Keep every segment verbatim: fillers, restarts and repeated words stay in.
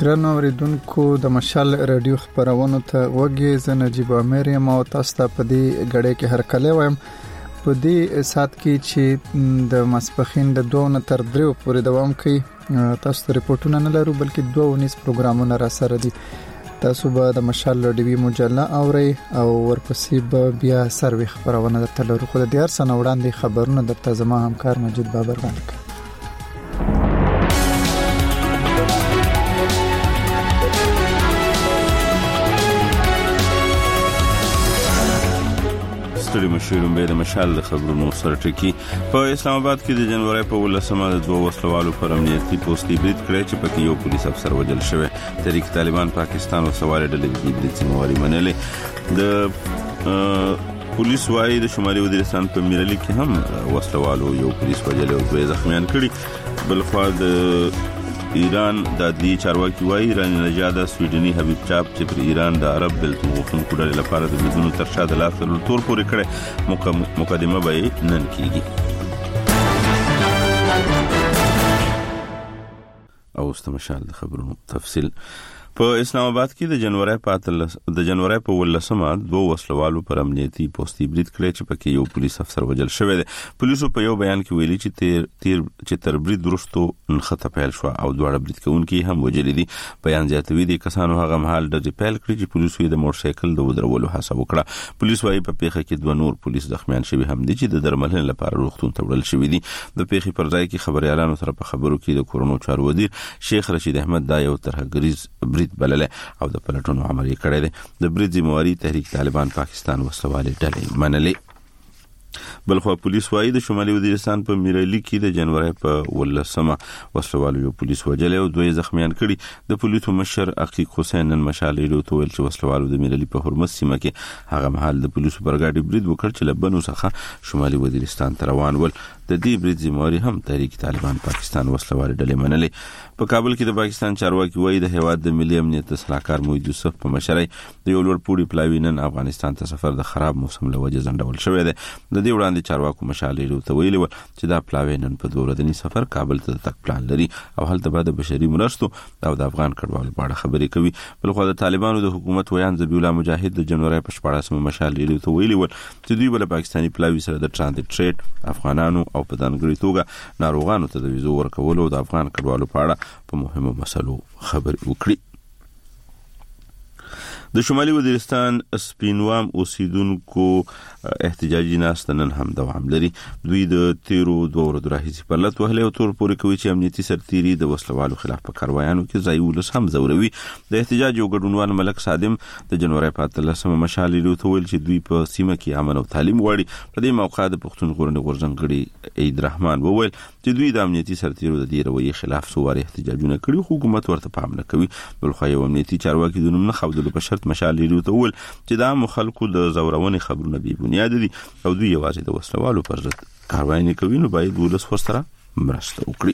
ګرانو اوریدونکو د مشال رادیو خبرونو ته وګورئ. زه نجیب امیر یم او تاسو ته په دې غړې کې هرکلی وایم. په دې سات کې چې د ماسپخین د دوه نه تر درې پورې دوام کوي، تاسو ته ریپورتونه نه لرو بلکې دوه ونیس پروګرامونه را سره دي. تاسو به د مشال رادیو مجله اورئ او ورپسې به بیا سروي خبرونه درته لرو. خو د دیار سنه وړاندې خبرونه درته زما همکار مجید بابر وړاندې کوي. ستړي مشورم به د مشال د خبرونو سره ټکی. په اسلام آباد کې د جنوري په ولسمه د دوه وسلوالو پر امنیتي پوسټي بریټ کړی چې پکې یو پولیس افسر وژل شوی. تحریک طالبان پاکستان او سوال ډلې د بریټ سیمواري منلې. د پولیس وايي د شمالي وزیرستان په میرلی کې هم وسلوالو یو پولیس وژل او دوه زخمیان کړي. بلخوا د ایران د عدلیې چارواکي وايي ایران نژاد سویډني حبیب چاپ چې پر ایران د عرب بلتون غوښتونکو ډلې لپاره د ویزونو تر شا د لاس تر تور پورې کړې. مقدمه به نن کیږي. او استمشال د خبرونو تفصیل. په اسلام آباد کې د جنوري په د جنوري په ولسمه دوه وسلوالو پر امنیتي پوسټي بریټ کړی چې پکې یو پولیس افسر وژل شوی دی. پولیسو په یو بیان کې ویلي چې تیر تیر چې تر بریټ وروسته نخته پیل شو او دوه بریټ کوونکي هم وژل دي. بیان زیاتوي د کسانو هغه مهال د ریپیل کړی چې پولیسو د موټر سایکل د ودرولو هڅه وکړه. پولیس وايي په پیښه کې دوه نور پولیس زخمیان شوي هم دي چې د درملنې لپاره روغتون ته وړل شوي دي. د پیښې پر ځای کې خبريالانو سره په خبرو کې د کورونو چارو وزیر شیخ رشید احمد دا یو ترهګریز بلله او د پلټونو عملي کړی دی. د بریټ ذمہواری تحریک طالبان پاکستان وسلوالې ډلې منلې. بلخوا پولیس وايي د شمالي وزیرستان په میرلی کې د جنوري په ولسمه وسلوالو یو پولیس وژل او دوه زخمیان کړي. د پولیسو مشر عقیق حسین نن مشال رادیو ته ویل چې وسلوالو د میرلی په هرمز سیمه کې هغه مهال د پولیسو برګاډي بریټ وکړ چې لبنو څخه شمالي وزیرستان ته روان ول. د دې بریټ ذمہواری هم تحریک طالبان پاکستان وسلوالې ډلې منلې. په کابل کې د پاکستان چارواکي وايي د هیواد د ملي امنیت صلاحکار موحد یوسف په مشرۍ د یو لوړ پوړي پلاوی نن افغانستان ته سفر د خراب موسم له وجې ځنډول شوی دی. د دې وړاندې چارواکو مشال رادیو ته ویلي و چې دا پلاوی نن په دوه ورځني سفر کابل ته تک پلان لري او هلته به د بشري مرستو او د افغان کډوالو په اړه خبرې کوي. بلخوا د طالبانو د حکومت ویان ذبیح الله مجاهد د جنوري په شپاړسمه مشال رادیو ته ویلي و چې دوی بل پاکستاني پلاوی سره د ترانزیت ټریډ افغانانو او په ځانګړي توګه ناروغانو ته د ویزو ورکولو او د افغان کډوالو په اړه په مهمو مسلو خبرې وکړي. د شمالي وزیرستان سپینوام اوسیدونکو احتجاجي ناست نن هم دوام لري. دوی د تیرو دوه ورځو راهیسې په لټ وهلې او تور پورې کوي چې امنیتي سرتیري د وسلوالو خلاف په کاروایانو کې ځای ولس هم زوروي. د احتجاج یو ګډونوال ملک صادم د جنوري په اتلسمه مشال رادیو ته ویل چې دوی په سیمه کې امن او تعلیم غواړي. په دې موقع د پښتون غورنۍ غورځنګړي عید رحمان وویل چې دوی د امنیتي سرتیرو د دې رویې خلاف سوار احتجاجونه کړي خو حکومت ورته پام نه کوي. بلخوا یو امنیتي چارواکي د نوم نه خودلو په شرط مشال رادیو ته ویل چې د خلکو د زورونې خبرونه بې بنیاد دي او دوی یوازې د وسلوالو پر ضد کاروایی کوي، نو باید ولس ورسره مرسته وکړي.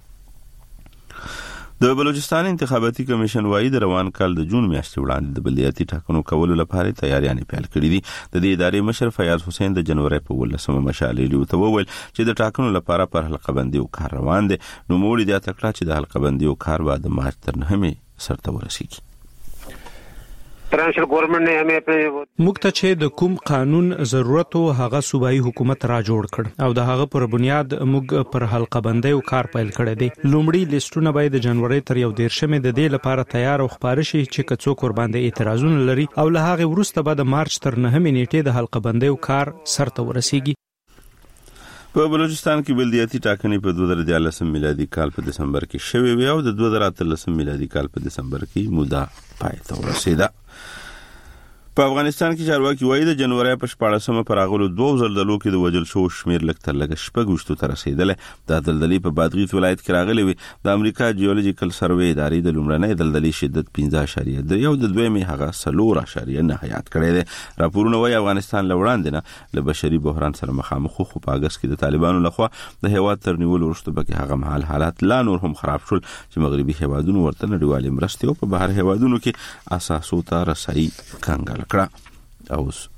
د بلوچستان انتخاباتي کمیشن وايي د روان کال د جون میاشتې وړاندې د بلدیاتي ټاکنو کولو لپاره تیاریانې پیل کړې دي. د دې ادارې مشر فیاض حسین د جنوري په ولسمه مشال رادیو ته وویل چې د ټاکنو لپاره پر حلقه بندي او کار روان دي. نو موږ د تکړه چې د حلقه بندي او کار بعد د مارچ تر نهمې سرته ورسیږي. ترانشل ګورنمنت نه همې په موږ ته چې د کوم قانون ضرورت او هغه صوبایي حکومت را جوړ کړ او د هغه پر بنیاد موږ پر حلقه بندي او کار پیل کړی دی. لومړی لیستونه باید د جنوري تر یو دیرشمې د دې لپاره تیار او خبر شي چې کڅو قر باندې اعتراضونه لري او له هغه وروسته به د مارچ تر نهمې نیټې د حلقه بندي او کار سرته ورسیږي. په بلوچستان کې بلدیاتي ټاکنې په دوه زره دیارلسم میلادي کال په دسمبر کې شوې وي او د دوه زره اتلسم میلادي کال په دسمبر کې موده پای ته ورسېده. په افغانستان کې چارواکي وايي د جنوري په شپاړسمه پر اغلو دوه زلزلو کې د وژل شو شمیر لږ تر لږه شپږ وشتو ته رسیدل. د زلزلې په بادغیس ولایت کې راغلي وي. د امریکا جیولوجیکل سروې ادارې د لومړنۍ زلزلې شدت پنځه اعشاریه درې او د دویمې هغه څلور اعشاریه نه یاد کړی دی. راپورونه وايي افغانستان له وړاندې نه له بشري بحران سره مخامخ خو په اگست کې د طالبانو لخوا د هیواد تر نیولو وروسته به هغه مهال حالات لا نور هم خراب شول چې مغربي هیوادونو ورته نړیوالې مرستې او په بهر هیوادونو کې اساسو ته رسایي کنګل کړه. او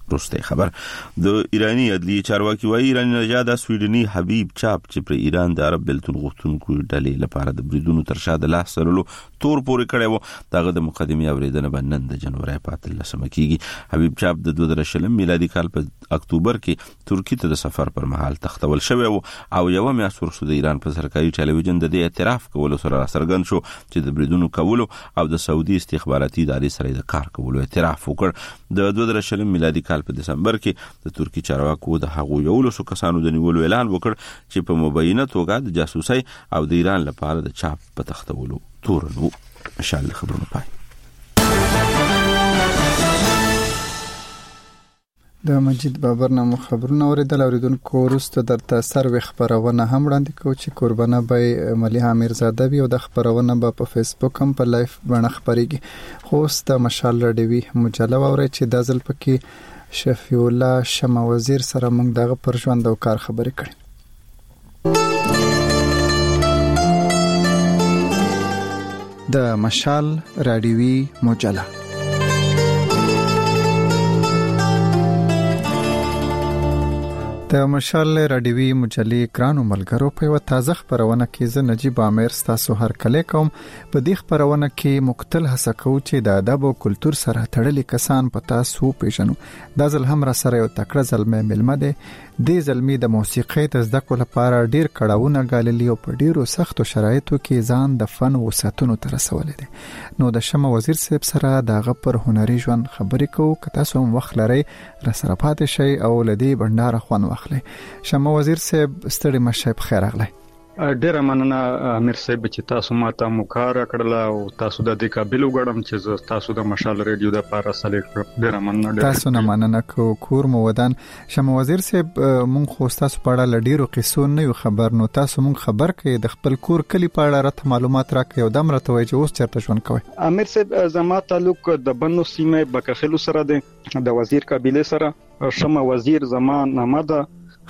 روسته خبر د ایرانی عدلی چارواکي وايي ایرانی نژاد سویډني حبیب چاپ چې پر ایران د عرب بلتون غوښتونکو ډلې لپاره د بریدونو تر شا د لاس سرلو تور پورې کړی و دغه د مقدمې اوریدنه بنن د جنوري په اتلسمه کېږي. حبیب چاپ د دوه زره شلم میلادي کال په اکتوبر کې ترکیه ته د سفر پر مهال تختول شوی و او یو میاشت وروسته د ایران په سرکاري ټلویزیون د دې اعتراف کولو سره څرګند شو چې د بریدونو کولو او د سعودي استخباراتي ادارې سره د کار کولو اعتراف وکړ. د دوه زره شلم میلادي کال په دسمبر کې د ترکی چارواکو د هغو یو لسو کسانو د نیولو اعلان وکړ چې په مبینه توګه د جاسوسي او د ایران لپاره د چاپ په تختولو تورن وو. مشال خبرونه پای د مجید بابر نامو خبرونه اوریدل. اوریدونکو وروسته درته سروي خبرونه هم وړاندې کوو چې قربانه به مليحه امیرزاده وي او د خبرونه په فیسبوک هم په لایف باندې خبريږي. خو ست مشال رډوي مجله ووري چې د ځل پکې شفیع الله شمه وزیر سره موږ دغه پر ژوند او کار خبرې کړې. د مشال رادیوي مجله د مشال رادیوي مجلې کرانو ملګرو په یو تازه خبرونه کې زه نجیب عامر ستاسو هر کله کوم. په دې خبرونه کې مختل هڅه کوو چې د ادب او کلچر سره تړلي کسان په تاسو پیژنو. دا ځل هم را سره یو تکړه زلمه ملمه ده. د زلمی د موسیقۍ د زده کړو لپاره ډیر کړهونه غاللی او په ډیرو سختو شرایطو کې ځان د فن او ساتونو تر رسولې ده. نو د شمه وزیر صاحب سره دغه پر هنري ژوند خبرې کوو. که تاسو هم وخت لرئ را سره پاتې شئ او لدی بندار خوان واخلئ. شمه وزیر صاحب ستړي مشه په خیر اغلی. ډیره مننه امیر صاحب چې تاسو ماته مکار کړل او تاسو د دې قابل وګڼم چې تاسو د مشال ریډیو د لپاره سلیکټ کړم. ډیره مننه. تاسو نه مننه کو کور مو ودان. شمه وزیر صاحب مونږ خو تاسو په اړه لډیرو قصو نه یو خبر. نو تاسو مونږ خبر کړئ د خپل کور کلی په اړه راته معلومات راکړئ او د امر ته وایي چې اوس چیرته ژوند کوئ. امیر صاحب زما تعلق د بنو سیمه بکخلو سره دی د وزیر قبیله سره. شمه وزیر زما نامه ده.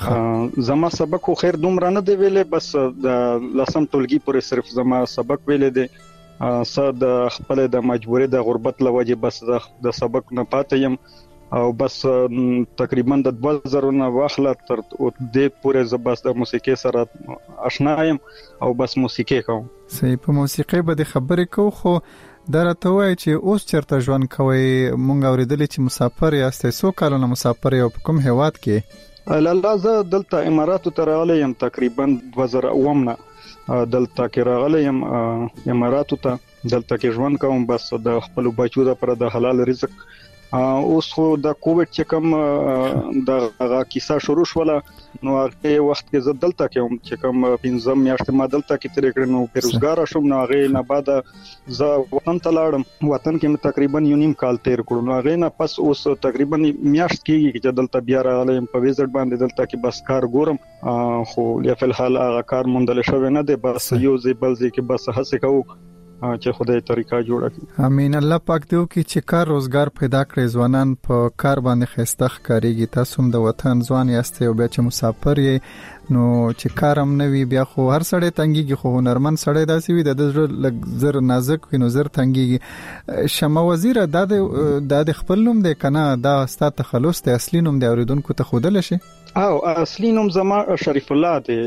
زما سبق خو خیر دومره نه دی ویلې بس د لسم ټولګي پورې صرف زما سبق ویلې دی. څه د خپل د مجبورې د غربت لوجه بس د سبق نه پاتې يم او بس تقریبا د دوه زره نه واخله تر دې پورې ز بس د موسیقي سره آشنا یم او بس موسیقي کوم. صحیح. په موسیقي به خبرې کو خو درته وای چې اوس چرته ژوند کوي. مونږ اوریدل چې مسافر یاستئ. سو کالونه مسافر یو په کوم هیواد کې؟ لاله زه دلته اماراتو ته راغلی یم تقریبا دوه زره اووه نه دلته کې راغلی یم اماراتو ته. دلته کې ژوند کوم بس د خپل بچو لپاره د حلال رزق. اوس خو د کووډ چې کوم د هغه کیسه شروع شوله نو هغه وخت کې زه دلته کې هم چې کوم پنځم میاشتې ما دلته کې ترې کړم نو پیروزګار شوم. نو هغه نه بعد زه وطن ته لاړم. وطن کې مې تقریبا یو نیم کال تیر کړو. نو هغه نه پس اوس تقریبا میاشت کېږي چې دلته بیا راغلم په ویزټ باندې. دلته کې بس کار ګورم خو یا په الحال هغه کار مونډل شوی نه دی. بس یو ځای بل ځای کې بس هڅه کوو چې خدای طریقه جوړه کړي. امين. الله پاک دې وکړي چې کار روزګار پیدا کړي. ځوانان په کار باندې خسته ښکاریږي. تاسو هم د وطن ځوان یاستئ او بیا چې مسافر یې نو چې کارم نه وي بیا خو هر سړی تنګيږي. خو هنرمن سړی داسې وي د زړه زر نازک وي نو زر تنګيږي. شمه وزیر د د خپل نوم دی کنه دا ستاسو تخلص دی اصلي نوم دی اوریدونکو ته خودل شي؟ او اصلي نوم زما شریف الله دی.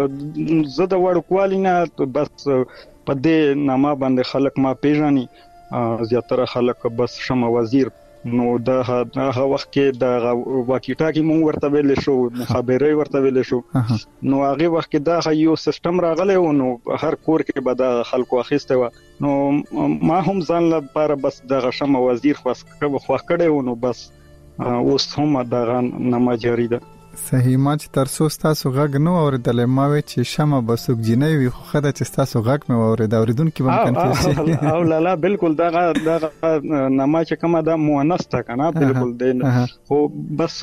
زه د وړکوالینا بس په دې نامه باندې خلک ما پیژني. زیاتره خلک بس شمه وزیر. نو د هغه وخت کې د واکیټا کې مونږ ورته ویل شو مخابرې ورته ویل شو. نو هغه وخت کې دا یو سیستم راغلی و نو هر کور کې به د خلکو اخیسته و. نو ما هم ځان لپاره بس د شمه وزیر خاص کړو نو بس اوس هم دا نامه جاری ده. صحیح. ما چې ترسو تاسو غږ نو اوریدل ما وی چې شمه بسوک جنې وي خو خدای چې تاسو غږ مې اورید اوریدونکو باندې کنفیوز شي. او لا لا بالکل دا دا نامه چې کومه دا مؤنث تا کنه بالکل دی. خو بس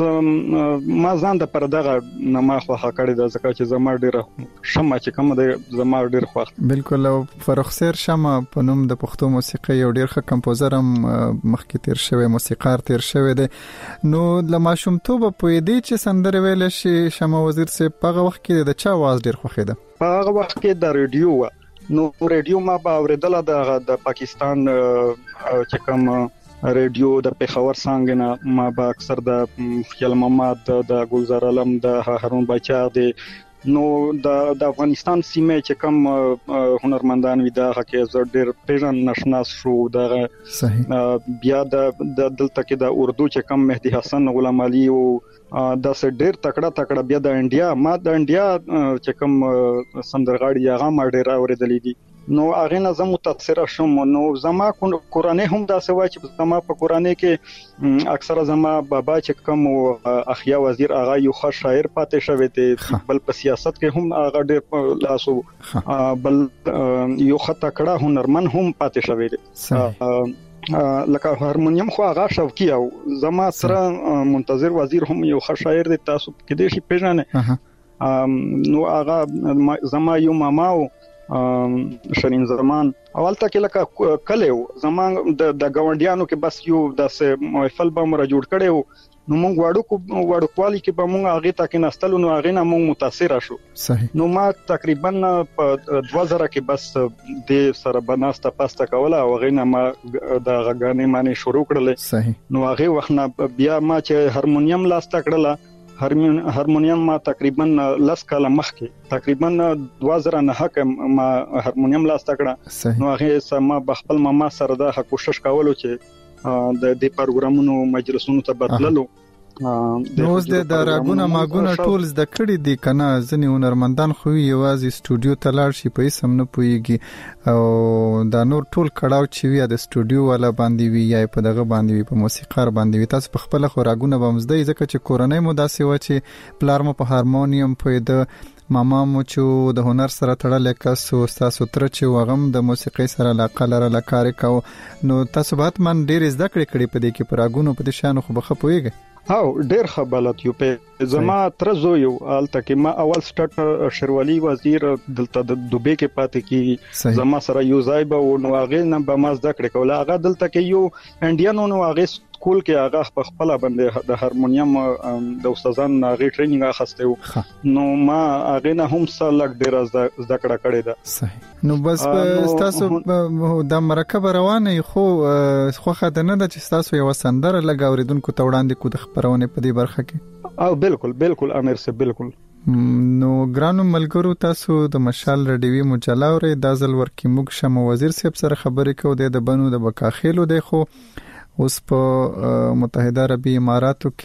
ما ځان د پر دغه نامه خو کړی د ځکه چې زما ډیره شمه چې کومه د زما ډیر خوښ. بالکل. او فرخسر شمه په نوم د پښتو موسیقي یو ډیر ښه کمپوزر هم مخکې تیر شوی موسیقار تیر شوی دی. نو لما شومتوب په دې چې سندره ویل شي شمه وزیر صاحب په هغه وخت کې د چا आवाज ډیر خوښیده؟ په هغه وخت کې د ریډیو و. نو ریډیو ما به اوریدل د د پاکستان چې کوم ریډیو د پیښور څنګه ما با اکثر د خیال محمد د ګلزار علم د هارون بچا د نو د د افغانستان سیمه چې کوم هنرمندان وي دا حقیقت زړه ډېر پیژن نشناس شو دا صحیح بیا د دلته کې د اردو چې کوم مهدی حسن غلام علي او دا سه ډېر تکړه تکړه بیا د انډیا ما د انډیا چې کوم سندرغاړي هغه ما ډېر اوریدلې دي نو هغه نظم متاثر شوم نو زما قرآنی هم دا سوي چې زما په قرآنی کې اکثره زما بابا چې کوم اخیا وزیر هغه یو ښه شاعر پاتې شوی دی بل په سیاست کې هم هغه ډېر لاسو بل یو ښه تکړه هنرمن هم پاتې شوی دی لکه هارمونیم خو هغه شوقي او زما سره منتظر وزیر هم یو ښه شاعر دی تاسو کې دې شي پیژنه نو هغه زما یو ماماو شرین زمان اولته کې لکه کلیو زمان د د گاونډیانو کې بس یو د محفل به مر جوړ کړو نو موږ واړو کو واړو کوالی کې به موږ هغه تا کې نستلو نو هغه نه موږ متاثر شو صحیح نو ما تقریبا په دوه زره کې بس د سره بناسته پاسته کوله او هغه نه ما د غاګانې معنی شروع کړل صحیح نو هغه وخت نه بیا ما چې هارمونیم لاسته کړل هارمونیم ما تقریبا لس کاله مخکې تقریبا دوه زره نه حق ما هارمونیم لاسته کړه نو هغه سم بخپل ماما سره د کوشش کولو چې د دې پروګرامونو مجلسونو ته بدللو نو اوس د راګونه ماګونه ټول د کړي دي کنه ځنی هنرمندان خو یوازې سټوډیو ته لاړ شي په سم نه پويږي او دا نور ټول کړهو چې وی د سټوډیو ولا باندې وی یا په دغه باندې وی په موسیقار باندې وی تاسو په خپل خو راګونه بمزدي ځکه چې کورونای مو داسې و چې پلار مو په هارمونیم په د ماما مو چې د هنر سره تړل کس او تاسو تر چې وغم د موسیقي سره علاقه لرله کار کو نو تاسو به من ډیر زده کړې کړې په دې کې پراګونو په دې شانو خو بخ پويږي او ډیر خبرات یو په زما تر زو یو الته کې ما اول سټارټ شروالي وزیر دلته د دوبه کې پاتې کی زما سره یو ځای به او نو هغه نه به ما زده کړې کوله هغه دلته کې یو انډیانو نو هغه سکول کې هغه په خپل باندې د هارمونیم د استادان هغه ټریننګ اخسته نو ما هغه نه هم سلک ډیر زده کړه کړې ده صحیح نو بس تاسو د مرکب روانه خو خو خدانه د چې تاسو یو سندره لګاوریدونکو ته وړاندې کو د خبرونه په دې برخه کې او بالکل بالکل امیر سه بالکل نو ګرانو ملګرو تاسو د مشال رډیوي مجلاوري د ځل ورکی موږ شمو وزیر صاحب سره خبرې کوو د بنو د بکاخیلو دی خو اوس په متحده عربی اماراتو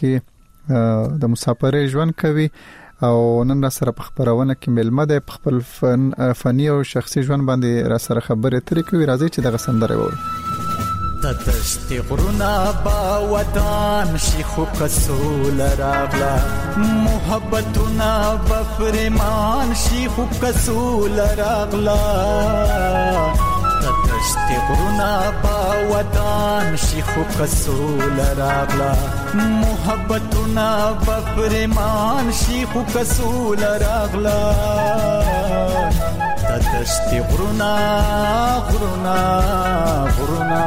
کې د مسافرۍ ژوند کوي او نن را سره په خبرونه کې ملمه ده په خپل فن فني او شخصي ژوند باندې را سره خبرې ترې کوي راځي چې دغه سندره وورو تدشت غرونا با وطن شیخو کسول راغلا محبتنا بفرمان شیخو کسول راغلا تدشت غرونا با وطن شیخو کسول راغلا محبتنا بفرمان شیخو کسول راغلا تدشت غرونا غرونا غرونا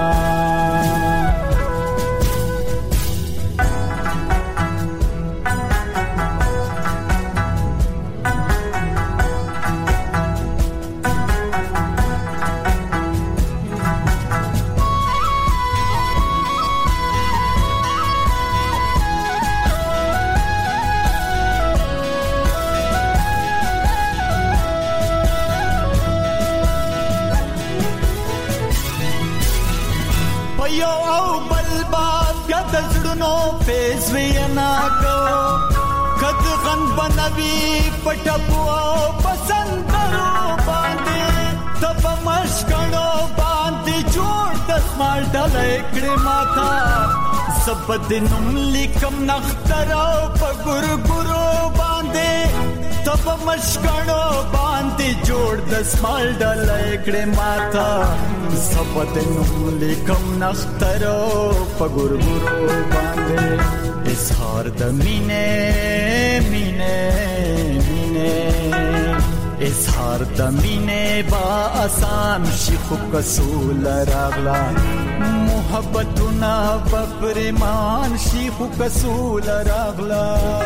پیزوینا کو کد غن بنوی پټپو پسندرو باندې تب مشکړو باندې جوړ د سمال ډلې کړه ماتا سبد نم لیکم نخترو په ګور ګورو باندې تب مشکړو باندې جوړ د سمال ډلې کړه ماتا سبد نم لیکم نخترو په ګور ګورو باندې اظهار د مینه مینه مینه اظهار د مینه با آسان شي خو کسول راغلا محبتنا بفرمان شي خو کسول راغلا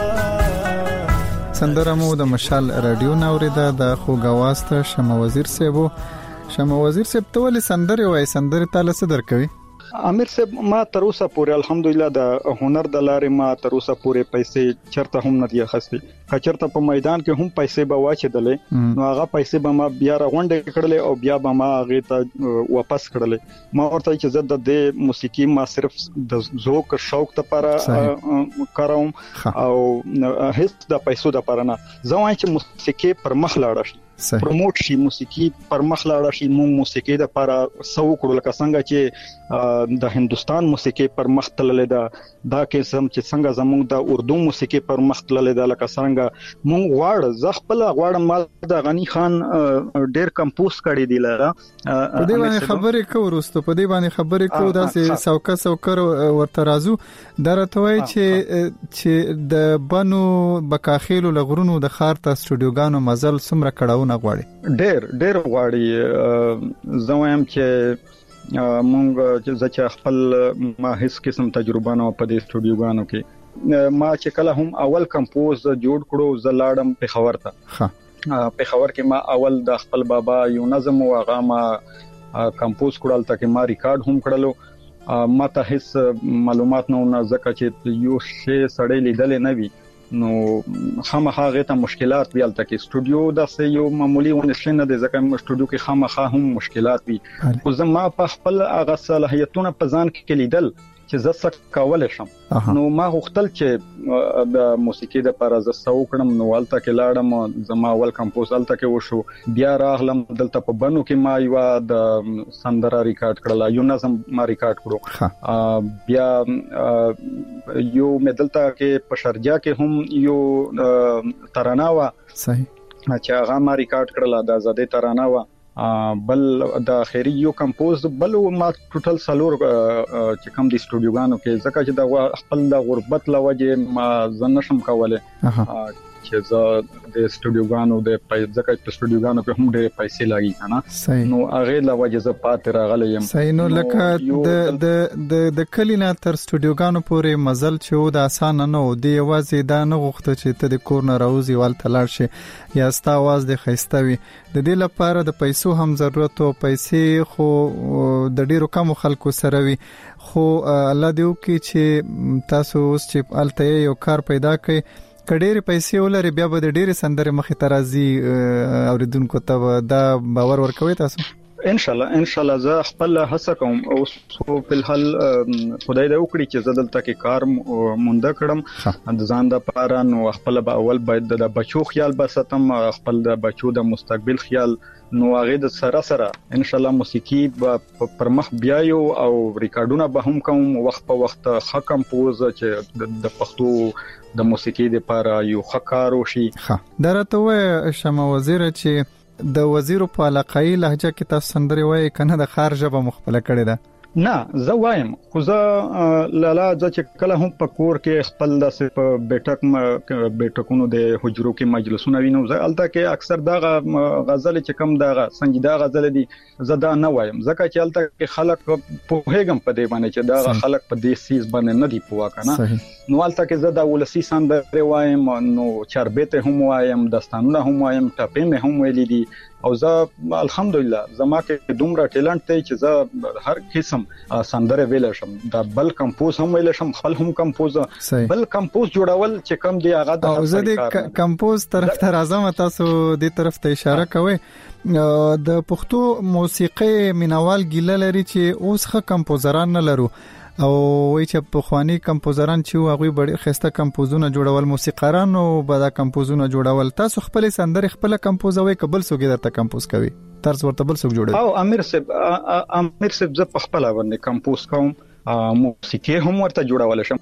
سندره مو د مشال رادیو نوریدا د خو غواسته شمه وزیر سیبو شمه وزیر سیب ته ولې سندره وای سندره تعالی څه درکوي امیر صاحب ما تر اوسه پورې الحمدلله د هنر د لارې ما تر اوسه پورې پیسې چرته هم نه دی اخستې. کچرته په میدان کې هم پیسې به واچېدلې نو هغه پیسې به ما بیا راغونډې کړلې او بیا به ما هغه ته واپس کړلې. ما ورته چې زه د موسیقي ما صرف د ذوق شوق لپاره کوم او هیڅ د پیسو لپاره نه. زه وایم چې موسیقي پر مخ لاړ شي پروموټ شي، موسیقي پر مخ لاړ شي. موږ موسیقي د لپاره سو کړو لکه څنګه چې د هندستان موسیقي پر مخ تللې ده، دا قسم چې څنګه زموږ د اردو موسیقي پر مخ تللې ده لکه څنګه موږ غواړو. زه خپل غواړم مال د غنی خان ډېر کمپوز کړی دی لاره. په دې باندې خبرې کوو وروسته، په دې باندې خبرې کوو داسې سوکه سوکر ورته راځو. دا راته وایي چې چې د بنو بکاخیلو لغرونو د خار ته سټوډیوګانو مزل څومره کړهونه غواړي؟ ډېر ډېر غواړي. زه وایم چې مونږ چې خپل ما هیڅ قسم تجربه نه په دې سټوډیوګانو کې. ما چې کله هم اول کمپوز جوړ کړو زه لاړم پېښور ته. ها پېښور کې ما اول د خپل بابا یو نظم او هغه ما کمپوز کړل ترڅو ما ریکارډ هم کړلو. ما ته هیڅ معلومات نه و ځکه چې یو شی سړی لیدل نه وی نو خامخا غته مشکلات ویل تکي. سټوډیو د سه یو معمولی ونښنه د ځکه سټوډیو کې خامخا هم مشکلات وي. خو زما په خپل هغه صلاحیتونه په ځان کې لیدل چې زه څه کولای شم. نو ما غوښتل چې د موسیقي د لپاره زه سو کړم. نو ولته کې لاړم، زما اول کمپوز ولته کې وشو. بیا راغلم دلته په بنو کې ما یو د سندره ریکارډ کړل، یو نظم ما ریکارډ کړو. بیا یو مدلته کې په شارجه کې هم یو ترانه وا صحیح چې هغه ما ریکارډ کړل، د آزادۍ ترانه وا. بل د خیری یو کمپوز بل ما ټوټل سالور چې کوم د سټوډیوګانو کې ځکه چې د خپل د غربت لوجه ما زنشم کوله چې زه د سټوډیوګانو د ځکه په سټوډیوګانو کې هم ډېر پیسې لګي کنه نو هغه لوجه زه پات راغلم. صحیح. نو لکه د د د کلینا تر سټوډیوګانو پورې مزل چې د اسان نه و دی یوازې دا نه غوښته چې ته د کورن راوځي ول تلل شي یا ستا आवाज د خيستوي. د دې لپاره د پیسو هم ضرورت او پیسې خو د ډیرو کم خلکو سره وي. خو الله دې وکړي چې تاسو اوس چې الته یو کار پیدا کړئ کډېر پیسې ولري بیا به د ډېر سندره مخې ترازی اوریدونکو ته دا باور ورکوي تاسو؟ ان شاء الله ان شاء الله زه خپل هڅه کوم او په الحال خدای دې وکړي چې زه دلته کې کار مونږ کړم د ځان د پاره. نو خپل به اول باید د بچو خیال بساتم، خپل د بچو د مستقبل خیال. نو هغه د سره سره ان شاء الله موسیقي پر مخ بیايو او ریکارډونه به هم کوم وخت په وخت. ښه کمپوز چې د پښتو د موسیقي لپاره یو ښه کار وشي. ها درته و شمه وزیر چې د وزیرو په علاقائی لهجه کې تاسو سندري وایي کنه د خارجه به مخبله کړی ده؟ نه زه وایم خو زه لاله چې کله هم په کور کې خپل د په بیٹک بیٹکونو د حجرو کې مجلسونه وینم زه الته کې اکثر دا غزل چې کم دا سنجیده غزل دي زه دا نه وایم ځکه چې الته کې خلک په هیګم په دی باندې چې دا خلک په دې سیس باندې نه دی پوها کنه. نو الته کې زه دا ولسی سندره وایم، نو چربته هم وایم، داستانونه هم وایم، ټاپې مې هم ویلې دي او زه الحمدلله زما کې دومره ټیلنټ دی چې زه هر قسم سندره ویل شم. دا بل کمپوز هم ویل شم، خپل هم کمپوز بل کمپوز جوړول چې کم دی هغه د زه د کمپوز طرف ته راځم. تاسو دې طرف ته اشاره کوئ. د پښتو موسیقي مینوال ګیله لري چې اوس ښه کمپوزران نه لرو او وای چې په خواني کمپوزران چې هغه ډېر خسته کمپوزونه جوړول، موسیقارانو به دا کمپوزونه جوړول. تاسو خپل سندره خپل کمپوزوي قبل سوګي درته کمپوز کوي طرز ورته بل څوک جوړوي؟ او امیر صاحب امیر صاحب زه په خپل باندې کمپوز کوم، موسیقي هم ورته جوړول شم.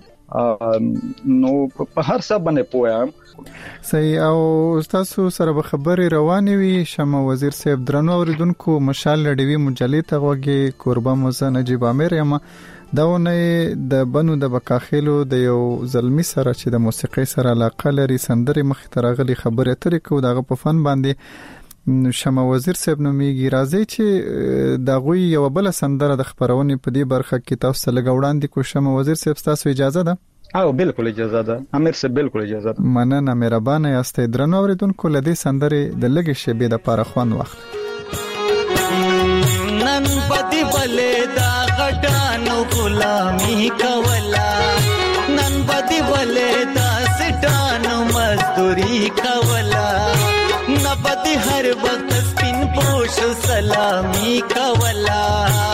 نو په هر څه باندې پوهم. صحیح. او تاسو سره به خبرې روانې وي شمه وزیر صاحب. درنو اوریدونکو مشال لډوي مجلې ته غوږی قربا موزه نجیب امیر یم. داونه د بنو د بکاخیلو د یو زلمی سره چې د موسیقي سره علاقه لري سندره مخ ترغلي خبره ترې کو دغه په فن باندې شمه وزیر صاحب نو میږي راځي چې د غوي یو بل سندره د خبرونه په دې برخه کې تاسو لږ وړاندې کو. شمه وزیر صاحب تاسو اجازه ده؟ او بالکل اجازه ده امیر صاحب، بالکل اجازه ده. مننه مهربانه یاست. درنو اوریدونکو لدې سندره د لږ شبي د پاره خوان وخت نن پدی بلې دا غټانو غلامی کولا نن بدی ولې داس ټانو مزدوری کولا نبدی هر وخت سپین پوش سلامی کولا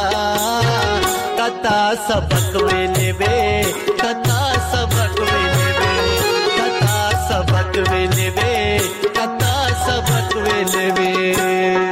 کتا سبق ویلې وې کتا سبق ویلې وې کتا سبق ویلې وې کتا سبق ویلې وې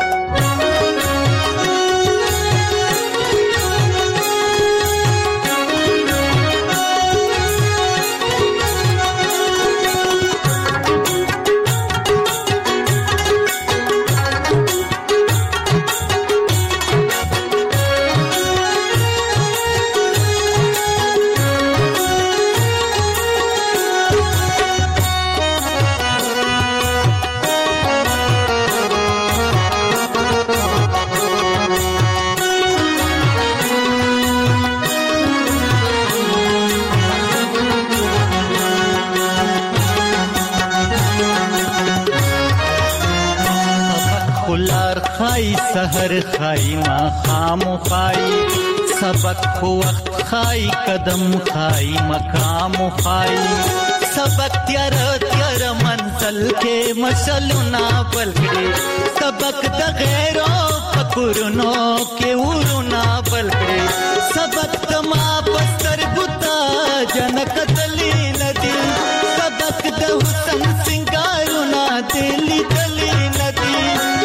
سحر خای ما خام خای سبق خو وخت خای قدم خای مقام خای سبق تیار تیار منزل کې مشلونا بلکړي سبق د غیرو فکرونو کې ورنا بلکړي سبق تما پستر بوتا جنک دلی ندی سبق د حسن سنگارونا دلی دلی ندی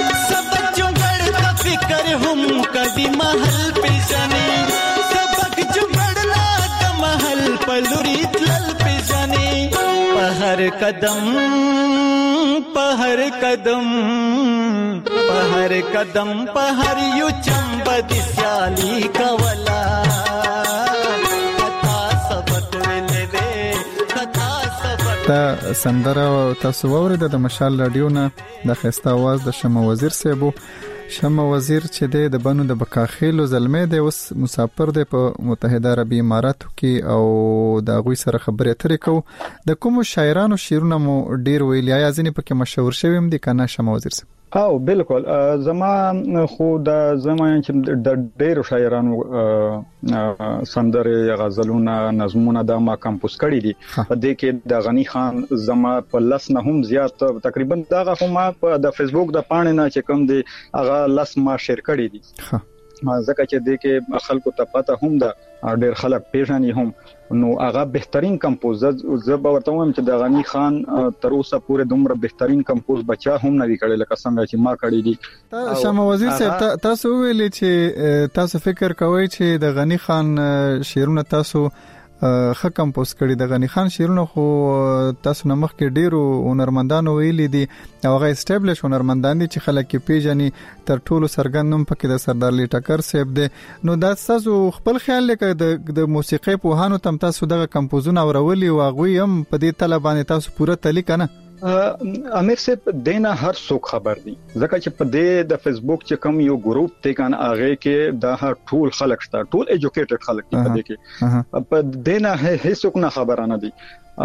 فکر هم کدی محل پیژنی سبق جوړلا د محل پلوري تل پیژنی په هر قدم په هر قدم په هر قدم په هر یو چمب د سیالي کولا کتا سبق ویلې وې کتا سبق تا سندره تاسو ورته د مشال رادیو نه د خسته आवाज د شمه وزیر صاحب شمه وزیر چې د بنو د بکاخیلو زلمې د اوس مسافر دی په متحده عربی اماراتو کې او د غوي سره خبرې اترې کو د کوم شاعرانو شعرونه مو ډیر ویلي یا ځنې پکې مشهور شوی هم دي کنه شمه وزیر صاحب او بالکل زمان خو د زمان چې د ډیرو شاعرانو سندره غزلونه نظمونه د ما کمپوز کړی دي په دې کې د غنی خان زما په لس نه هم زیات تقریبا دغه هم په د فیسبوک د پاڼې نه چې کوم دي هغه لس ما شیر کړی دي ځکه چې د کې خلکو ته پته هم ده ډیر خلک پیژني هم نو هغه بهترین کمپوزر زه ورته وایم چې د غنی خان تر اوسه پورې دومره بهترین کمپوز بچا هم نه وکړي لکه څنګه چې ما کړی دي شمه وزیر صاحب تاسو ویلي چې تاسو فکر کوئ چې د غنی خان شعرونه تاسو خه کمپوز کړی د غنی خان شعرونه خو تاسو نه مخکې ډیرو هنرمندانو ویلي دي او هغه اسټابلیش هنرمندان دي چې خلک پیژني تر ټولو سرګندوم پکې د سردار علی ټکر صاحب دی نو دا تاسو خپل خیال لکه د د موسیقي په هانو تم تاسو دغه کمپوزونه اورولي او هغه هم په دې طلبانه تاسو پوره تلی کنه امیر صاحب دینه هر څوک خبر دي ځکه چې په دې د فیسبوک چې کوم یو ګروپ ته کان هغه کې د ټول خلک شته ټول ایجوکیټډ خلک دي په دې کې په دینه هیڅوک نه خبر نه دي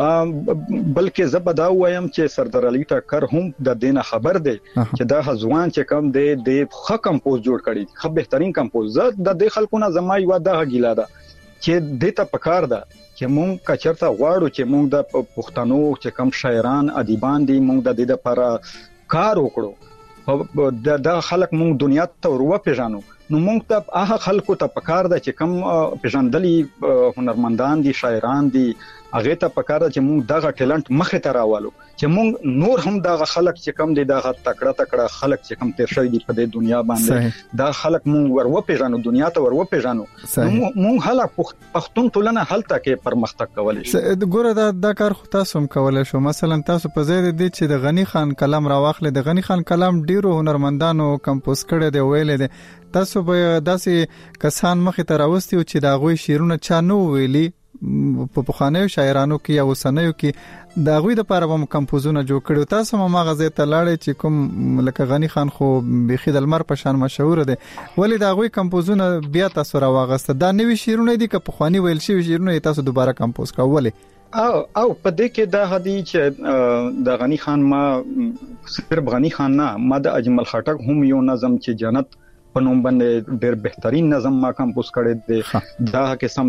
بلکې زبدا وایم چې سردار علي ټکر هم د دینه خبر دی چې دا ځوان چې کوم دی د ښه کمپوز جوړ کړي خو بهترین کمپوزر د دې خلکو نه زما یو د غیلا ده چې دته پکار ده چې مونږ کچرته غواړو چې مونږ د پښتنو چې کم شاعران ادیبان دي مونږ د دې لپاره کار وکړو د د خلک مونږ دنیا ته ورو پیژنو نو مونږ ته هغه خلکو ته پکار ده چې کم پیژندلي هنرمندان دي شاعران دي هغه ته پکار ده چې مونږ دغه ټیلنت مخه ته راوالو چې مونږ نور هم دغه خلک چې کم دي دغه تکړه تکړه خلک چې کم تیر شوی دي په دې دنیا باندې دا خلک مونږ ورو پیژنو دنیا ته ورو پیژنو مونږ هله پښتون ټولنه هلته کې پرمختګ کولای شي ګوره دا د کار خو تاسو هم کولای شو مثلا تاسو په ځای دي چې د غنی خان کلام راواخلې د غنی خان کلام ډیرو هنرمندانو کمپوز کړي دی ویلې دي تاسو به داسې کسان مخې ته راوستي چې دا غوي شیرونه چا نو ویلي په پخوانیو شاعرانو کې یا وسنیو کې دا غوي د لپاره هم کمپوزونه جوړ کړي تاسو ما غزه ته لاړې چې کوم لکه غنی خان خو بخي د لمر په شان مشهور دي ولی دا غوي کمپوزونه بیا تاسو راوغسته دا نوې شیرونه دي که پخوانی ویل شي شیرونه تاسو دوباره کمپوز کوله او او په دې کې دا هدي چې د غنی خان ما صرف غنی خان نه ما د اجمل خټک هم یو نظم چې جنت په نوم باندې ډېر بهترین نظم ما کمپوز کړی دی. دا قسم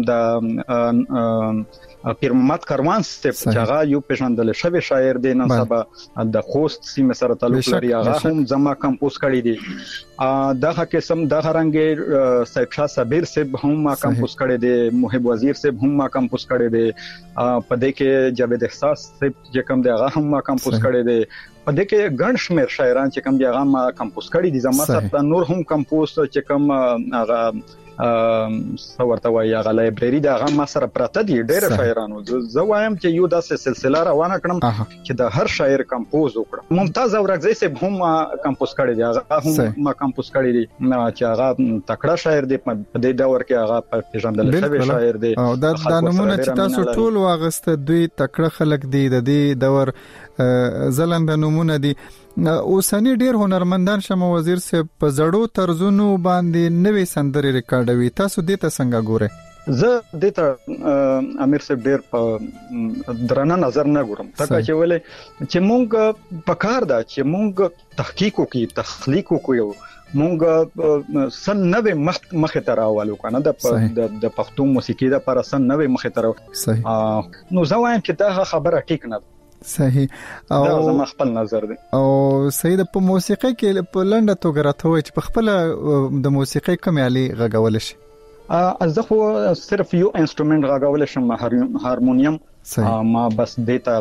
د پیر محمد کاروان سپ چې هغه یو پېژندل شوی شاعر دی نن سبا د خوست سیمه سره تعلق لري هغه هم زما کمپوز کړی دی. دا قسم د هرنګ صاحب شاه صابر سپ هم ما کمپوز کړی دی. محب وزیر سپ هم ما کمپوز کړی دی. په دې کې جاوید احساس سپ چې کوم دی هغه هم ما کمپوز کړی دی. په دې کې ګڼ شمېر شاعران چې کوم دی هغه ما کمپوز کړی دي. زما سره نور هم کمپوز چې کوم هغه څورته وایي هغه لایبرری دا هغه ما سره پراته دي ډېر شاعرانو. زه وایم چې یو داسې سلسله روانه کړم چې د هر شاعر کمپوز وکړم. ممتاز اورغزی سپ هم ما کمپوز کړی دی. هغه هم ما کمپوز کړی دی چې هغه تکړه شاعر دی. په دې دور کې هغه پیژندل شوی شاعر دی. او دا د نمونه چې تاسو ټول واغسته دوی تکړه خلک دي. د دې دور زلند نمونه دي. اوسنی ډیر هنرمندان شمه وزیر صاحب په زړو طرزونو باندې نوې سندري ریکارډوي. تاسو دې ته څنګه ګورئ؟ زه د ته امیر صاحب ډیر په درنه نظر نه ګورم. تکه چې ولې چې مونږ په کار دا چې مونږ تحقیق وکړو تخلیق وکړو مونږ سن نوې مخ مخ ته راوالو کنه د د پښتو موسیقي د پر سن نوې مخ ته راو. نو زه وایم چې دا خبره ټیک نه. صحیح. او دا زما خپل نظر دی. او سید په موسیقي کې په لنډه توګه راته چې په خپل د موسیقي کوم یالي غږول شي؟ ا زه خو صرف یو انسټرومنت غږول شم هارمونیم. ما بس دیتا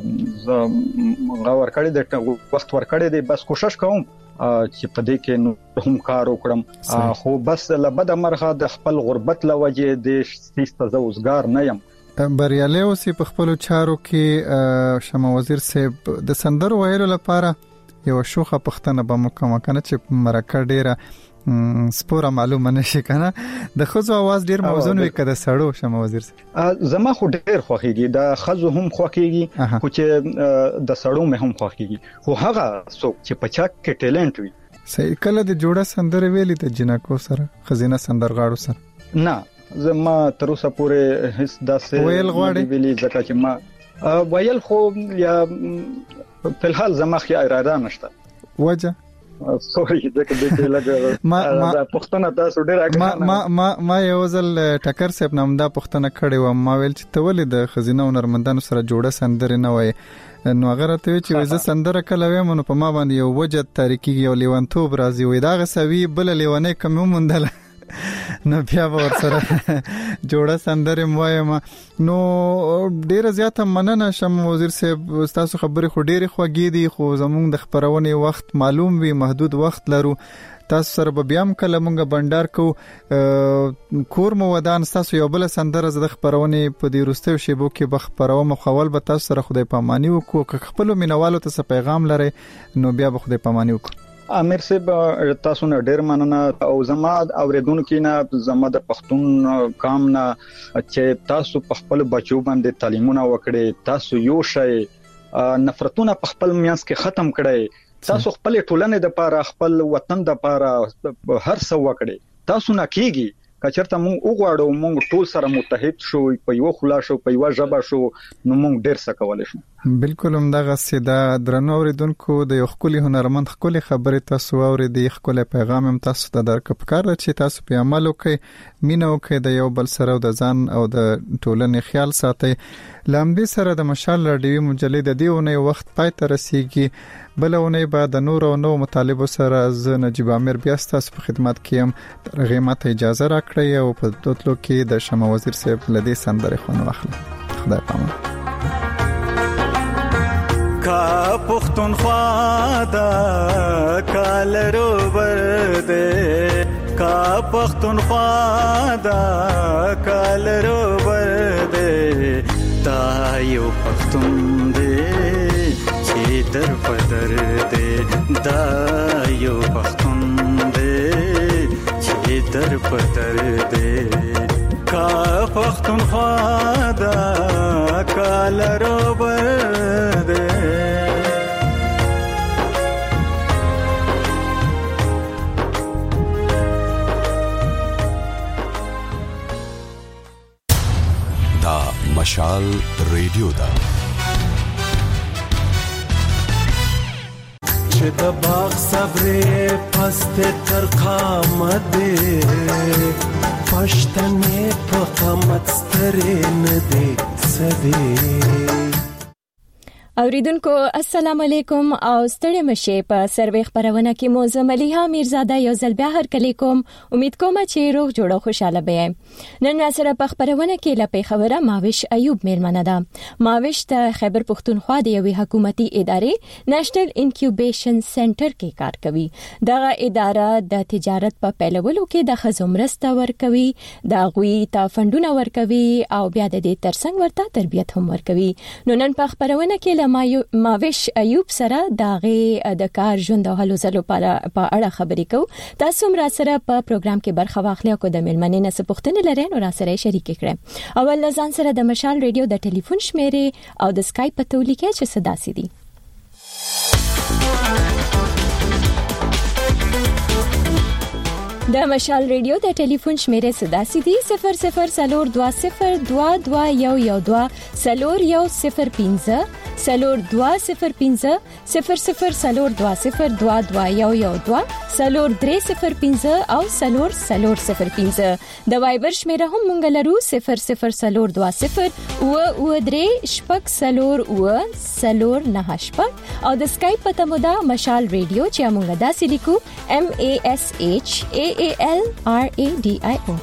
غوړ کړی د وخت ور کړی دی. بس کوشش کوم چې په دې کې هم کار وکړم. خو بس لبد مرغه د خپل غربت لوجه د سیسته زوزګار نه یم. بریالي اوسې په خپل چارو کې شمه وزیر صاحب د سندرو ویلو لپاره یو شوخه پښتنه به مکمه کنه چې مرکه ډیره سپوره معلومه نشي کنه. د خزو आवाज ډیر موزون وي کده سړو شمه وزیر صاحب. زما خو ډیر خوخيږي د خزو هم خوخيږي خو چې د سړو مې هم خوخيږي. خو هغه څوک چې پچا کې ټیلنت وي. صحیح. کله د جوړه سندره ویلې د جنکو سره خزینه سندرغاړو سره نه زما تر اوسه پورې هیڅ داسې ویل غواړي ویلي ځکه چې ما ویل خو یا په الحال زما خیا اراده نشته. وجه سوري ځکه دې لګا ما دا پښتنه تاسو ډیر ما ما ما ما یو ځل ټکر صاحب نام دا پښتنه کړي و. ما ویل چې تولید د خزینه هنرمندانو سره جوړه سندره نه وای. نو هغه ته چې وزه سندره کله ویم نو په ما باندې یو وجه تاریکی یو لیوانتوب راځي وای. دا غسوي بل لیوانې کوم مونډل نو بیا ور سره جوړه سندره موایم. نو ډیره زیاته مننه شم وزیر صاحب. تاسو خبرې خو ډیره خوږې دي خو زموږ د خبرونه وخت معلوم وي محدود وخت لرو. تاسو سره به بیا هم کله مونږه بندر کو کور مو ودان تاسو یو بل سندره زده خبرونه په دې روستو شیبو کې به خبرو مخول به تاسو سره خدای پامانی وکړو. خپل مینوالو ته پیغام لري نو بیا به خدای پامانی وکړو. امیر صاحب تاسو نه ډیر مننه. او زما اوریدونکو نه زما د پښتون قام نه چې تاسو په خپل بچو باندې تعلیمونه وکړي. تاسو یو شی نفرتونه په خپل میانس کې ختم کړئ. تاسو خپل ټولنې د لپاره خپل وطن د لپاره هر څه وکړي. تاسو نه کیږي کچرته مونږ وګړو مونږ ټول سره متحد شو په یو خلا شو په یو ژبه شو نو مونږ ډیر څه کولای شو. بالکل هم دغه سیده درنو اوریدونکو د یو خولي هنرمند خولي خبرې تاسو اوریدي خولي پیغام هم تاسو ته درکپ کار چې تاسو په عمل وکړئ مینه وکړئ د یو بل سره د ځان او د ټولنې خیال ساتئ. لامدي سره د مشال رادیوي مجلې د دیونه وخت پای ته رسیږي. بلونه بعد د نور او نو مطالبه سره ز نجيب عامر بیا تاسو په خدمت کې هم غیمت اجازه راکړی او په دوتلو کې د شمه وزیر صاحب لدی سندره خونه واخلي. خدای پامان. کا پختونخوا دا کال روبر دے کا پختونخوا دا کال روبر دے تا یو پختون دے چې در پدر دے دا یو پختون دے چې در پدر دے کا پختونخوا دا کال روبر دے. مشال ریډیو دا چې د باغ صبرې پست تر قامت پښتنې په قامت سترې نه دي سدي. اوریدونکو السلام علیکم او ستړي مشه په سروي خبرونه کې موزه مليحه میرزاده یو ځل بیا هر کلی کوم. امید کوم چې روغ جوړو خوشاله به. نن سره په خبرونه کې لپاره خبره ماوش ایوب میرمنه ده. ماوش ته خیبر پختونخوا د یوې حکومتي ادارې نېشنل انکیوبیشن سنټر کې کار کوي. دغه اداره د تجارت په پیلولو کې د خزمرسته ورکوي، د غوي ته فندونه ورکوي او بیا د دې ترڅنګ ورته تربیت هم ورکوي. نو نن په خبرونه کې ماوش ایوب سره داغه د کار ژوند او هلو زلو په اړه خبرې کوو. تاسو هم را سره په پروګرام کې برخه واخلئ او د ملمنې نه سپوښتنې لرئ نو را سره شریک کړئ. اول ځان سره د مشال ریډیو د ټلیفون شمیرې او د اسکایپ په تولیکه چې صدا سي دي. د مشال ریډیو د ټلیفون شمیرې صدا سي دي صفر صفر سلور دوا صفر دوا دوا یو یو دوا سلور یو صفر پنځه سلور دوا صفر پنځه صفر صفر سلور دوا صفر دوا دوا یو یو دوا سلور درې صفر پنځه او سلور سلور صفر پنځه. د وایبر شمیره هم مونږ لرو صفر صفر سلور دوا صفر او او درې شپږ سلور او سلور نه شپږ او د اسکایپ په تمودا مشال ریډیو چې مونږ داسې لیکو M A S H A A L R A D I O.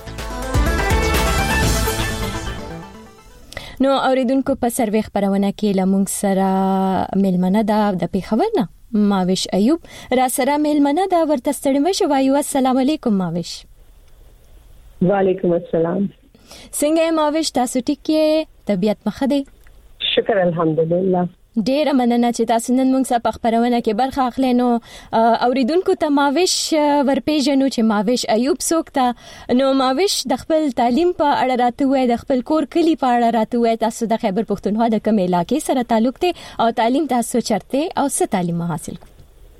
نو اوریدونکو په سروي خبرونه کې لمونږ سره ملمنه ده د پیښور نه ماوش ایوب را سره ملمنه ده ورته ستړي مشه وایو. السلام علیکم ماوش. وعلیکم السلام. څنګه ماوش تاسو ټیک کې طبيعت مخه ده؟ شکر الحمدلله. ډیر مننه چې تاسو نن موږ سره په خبرونه کې برخه اخلئ. نو اوریدونکو ته ماوش ورپېژنو چې ماوش ایوب څوک ده. نو ماوش د خپل تعلیم په اړه راته وای، د خپل کور کلی په اړه راته وای. تاسو د خیبر پختونخوا د کوم علاقې سره تعلق دی او تعلیم تاسو چرته او څه تعلیم حاصل کړ؟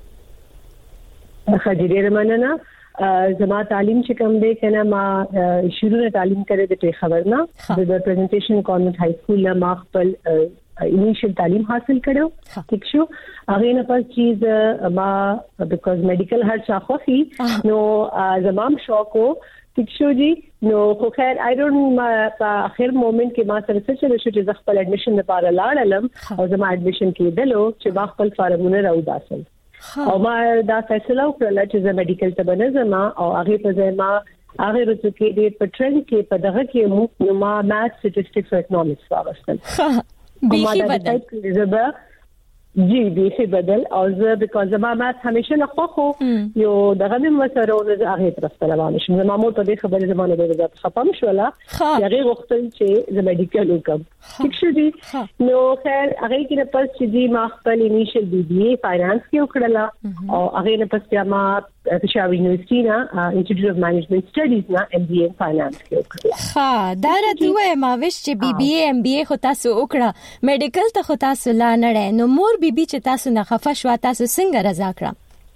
ډیر مننه. زما تعلیم چې کوم دی کنه ما شروع تعلیم کړې د پیښور نه د پریزنټیشن کانوینټ های سکول نه ما خپل انیشل تعلیم حاصل کړو. ٹھیک شو. هغه نه پس چیز ما بیکاز میډیکل هر چا خوخي نو زمام شوق وو. ٹھیک شو جی. نو خو خیر آی ډونټ ما په اخر مومنت کې ما سره څه چلو چې ز خپل اډمیشن لپاره لاړم او زما اډمیشن کېدلو چې با خپل فارمونه راو داسل او ما دا فیصله وکړه چې زه میډیکل ته بنځم او هغه په ځای ما هغه ورته کې د پټرن کې په دغه کې مو ما ماث سټیټسټکس او اکونومکس واغستل. بیخي بدل جی بیخي بدل او زه بیکاز ما ماث همیشه نه خو یو دغه مې مسره او زه هغه طرف ته روان شوم. زما مور په دې خبره زمانه ډېر زیات خپم شوله هغه غوښتل چې زه میډیکل وکم. ٹھیک شو جی. نو خیر هغه کې نه پس چې دی ما خپل انیشل بی بی اے فاینانس کې وکړله او هغه نه پس بیا ما پېښور یونیورسيټي نه انسټیټیوټ اف مینجمنت سټډیز نه ایم بی اے فاینانس کې وکړله. ها دا راځوي ما وښ چې بی بی اے ایم بی اے خو تاسو وکړه میډیکل ته خو تاسو لا نه نو مور بی بی چې تاسو نه خفه شو تاسو څنګه رضا کړه؟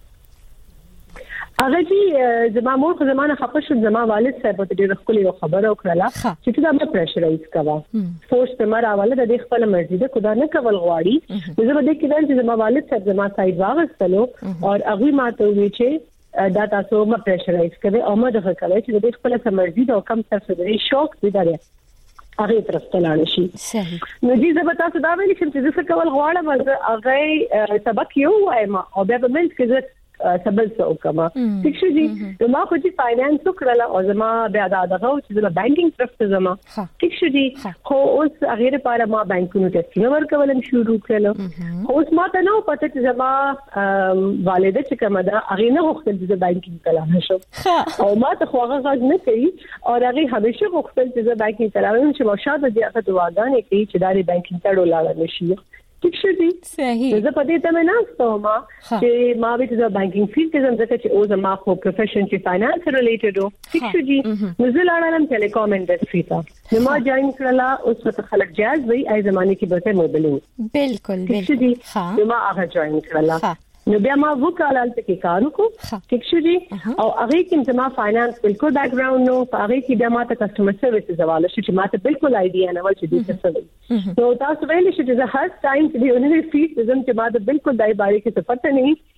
هغه چې زما مور خو زمانه خفه شو. زما والد صاحب ته ډېر خپل یو خبره وکړه چې دا ما پرشرایز کوا فورس ته مر حواله د خپل مرزي ده خدا نه کول غواړي. زه به دې کې چې زما والد صاحب زما سایډ واغستلو او هغه ماته وی چې دا تاسو ما پرشرایز کوي او ما دغه کوي چې د خپل مرزي دا کم څه دې شوق دې درې هغه طرف ته لاړ شي. صحیح. نو دې زه به تاسو دا ویل چې زه څه کول غواړم هغه سبق یو وایم او بیا به مې کې سبل څه وکما. ٹھیک شو جی. نو ما خو چې فاینانس وکړله او زما بیا دا دغه چې زما بانکینګ طرف ته زما. ٹھیک شو جی. خو اوس هغه لپاره ما بانکونو ټیسټونه ورکولم شروع کړل. اوس ما ته نو پته چې زما والده چې کومه دا هغه نه غوښتل چې بانکینګ کلام شو او ما ته خو هغه غږ نه کوي او هغه همیشه غوښتل چې بانکینګ کلام چې ما شاده دې هغه دواګانې کوي چې دا بانکینګ ته ولاړ نشي. ٹھیک شو جی. صحیح. زه په دې ته مې ناستم ما چې ما به د بانکینګ فیلډ کې زم ځکه چې او زما خو پروفیشن چې فاینانس ریلیټډ و. ٹھیک شو جی. نو زه لاړم ټیلیکام انډستری ته. نو ما جوائن کړلا اوس په خلک جاز وی ای زمانه کې به موبایل. بالکل بالکل. نو ما هغه جوائن کړلا. نو بیا ما وکاله کې کار وکړو. ٹھیک شو جی. او هغه کې ما فاینانس بالکل بیک گراوند نو هغه کې بیا ما ته کسٹمر سرویسز حواله شو چې ما ته بالکل آیډیا نه و چې دې څه وي. نو تاسو ویل چې زه هر ټایم چې یو نوې فیس زم چې ما ته بالکل دای باري کې څه پته نه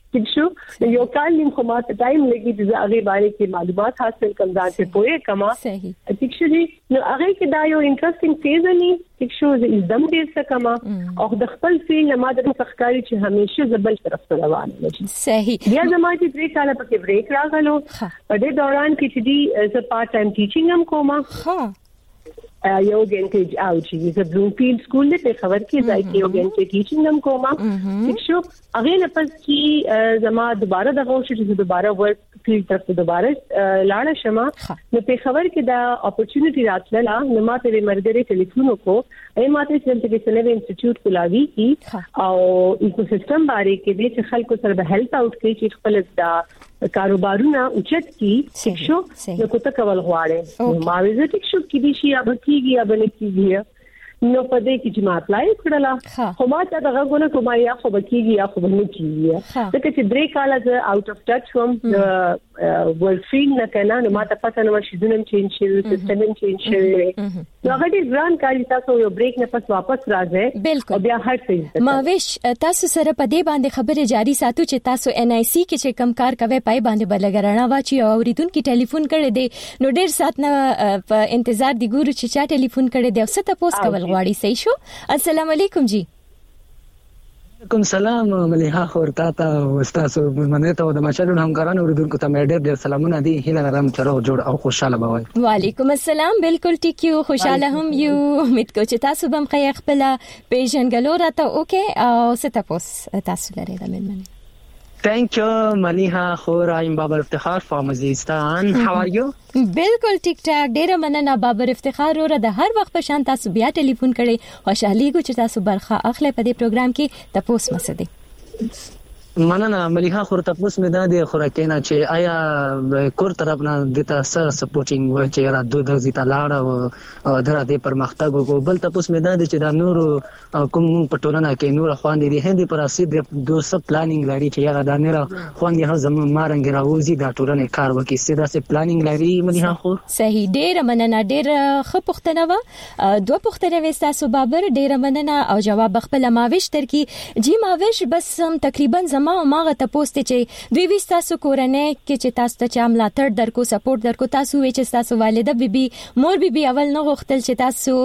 ٹھیک شو یو کال نیم خو ما ته ټایم لګي د هغه باره کې معلومات حاصل کم ځان ته پوهه کما صحیح ٹھیک شو جی نو هغه کې دا یو انټرېسټینګ فیز دی ٹھیک شو زه دم ډیر څه کما او د خپل فیل نه ما د تخکاری چې همیشه زبل طرف ته روان یم صحیح بیا زما چې درې کاله پکې بریک راغلو په دې دوران کې چې دی زه پارت ټایم ټیچینګ هم کوم ها یو غنټه او چې زه بلومفیلډ سکول ته خبر کې ځای کې یو غنټه ټیچینګ هم کوم ٹھیک شو هغه نه پس چې زما دوباره دغه شو چې دوباره ورک فیلډ طرف ته دوباره لاړ شم نو په خبر کې دا اپورتونټی راتله نو ماته یې مرګري ټلیفون وکړو ای ماته چې د سنوي انسټیټیوټ کولاوي کی او ایکوسیستم باندې کې د چې خلکو سره د هیلث اوټ کې چې خپل دا کاروبارونه اوچت کی ٹھیک شو نو کوته کول غواړي ما ویزه ټیک شو کې دي شي اب کیږي اب نه کیږي نو په دې کې چې ما اپلای کړل خو ما ته دغه غوونه کومه یا خو بکیږي یا خو نه کیږي ځکه چې درې کاله زه اوټ اف ټچ وم ول فیل نه کنه نو ما ته پته نه ورشي زنم چینج شي سیستم چینج شي نو هغه دې ځان کاری تاسو یو بریک نه پس واپس راځي او بیا هر څه ما ویش تاسو سره په دې باندې خبره جاری ساتو چې تاسو ان آی سی کې چې کم کار کوي پای باندې بلګرانه واچي او اوریدونکو ټلیفون کړي دي نو ډیر سات نه په انتظار دي ګورو چې چا ټلیفون کړي دي او څه تاسو کول غواړي صحیح شو السلام علیکم جی وعلیکم سلام مليحه خورتا ته واستاسو مننه ته د مشالو همکارانو اوریدونکو ته مې ډېر ډېر سلامونه دي هیله لرم چې روغ جوړ او خوشاله بوي وعلیکم السلام بالکل ټیک یو خوشاله هم یو امید کوم چې تاسو بم خیر خپل پیژنګلو راته اوکې او ستاسو تاسو لري د مننه Thank you, Maliha Khor. I'm Babar Iftikhar from Waziristan. How are you? بالکل ټیک ټاک ډیره مننه بابر افتخار اور د هر وخت په شان تاسو بیا ټلیفون کړي خوشحالي کو چې تاسو برخه اخلي په دې پروګرام کې تاسو مسدي مننه مليحه خور تاسو مې دا د خوراکینا چې آیا کور طرف نه د تاسو سپورټینګ و چې را دوه د زیات لاړه او درته پرمختګ وکړو بل تاسو مې دا چې دا نور کوم پټولنه کې نور خواندې دي هندي پر اسید دوه سب پلانینګ لري چې هغه د نور خواندې هر زمون مارنګ راوځي دا ټولنه کار وکړي سیده سه پلانینګ لري مليحه خور صحیح ډیره مننه ډیره ښه پوښتنه و دوه پوښتنې وستاسو بابر ډیره مننه او جواب خپل ماوش تر کې جی ماوش بس هم تقریبا زما او ماغه ته پوسټ چې دوی وستاسو کورنۍ کې چې تاسو ته چا ملاتړ درکو سپورټ درکو تاسو وی چې تاسو والده بیبي مور بیبي اول نه غوښتل چې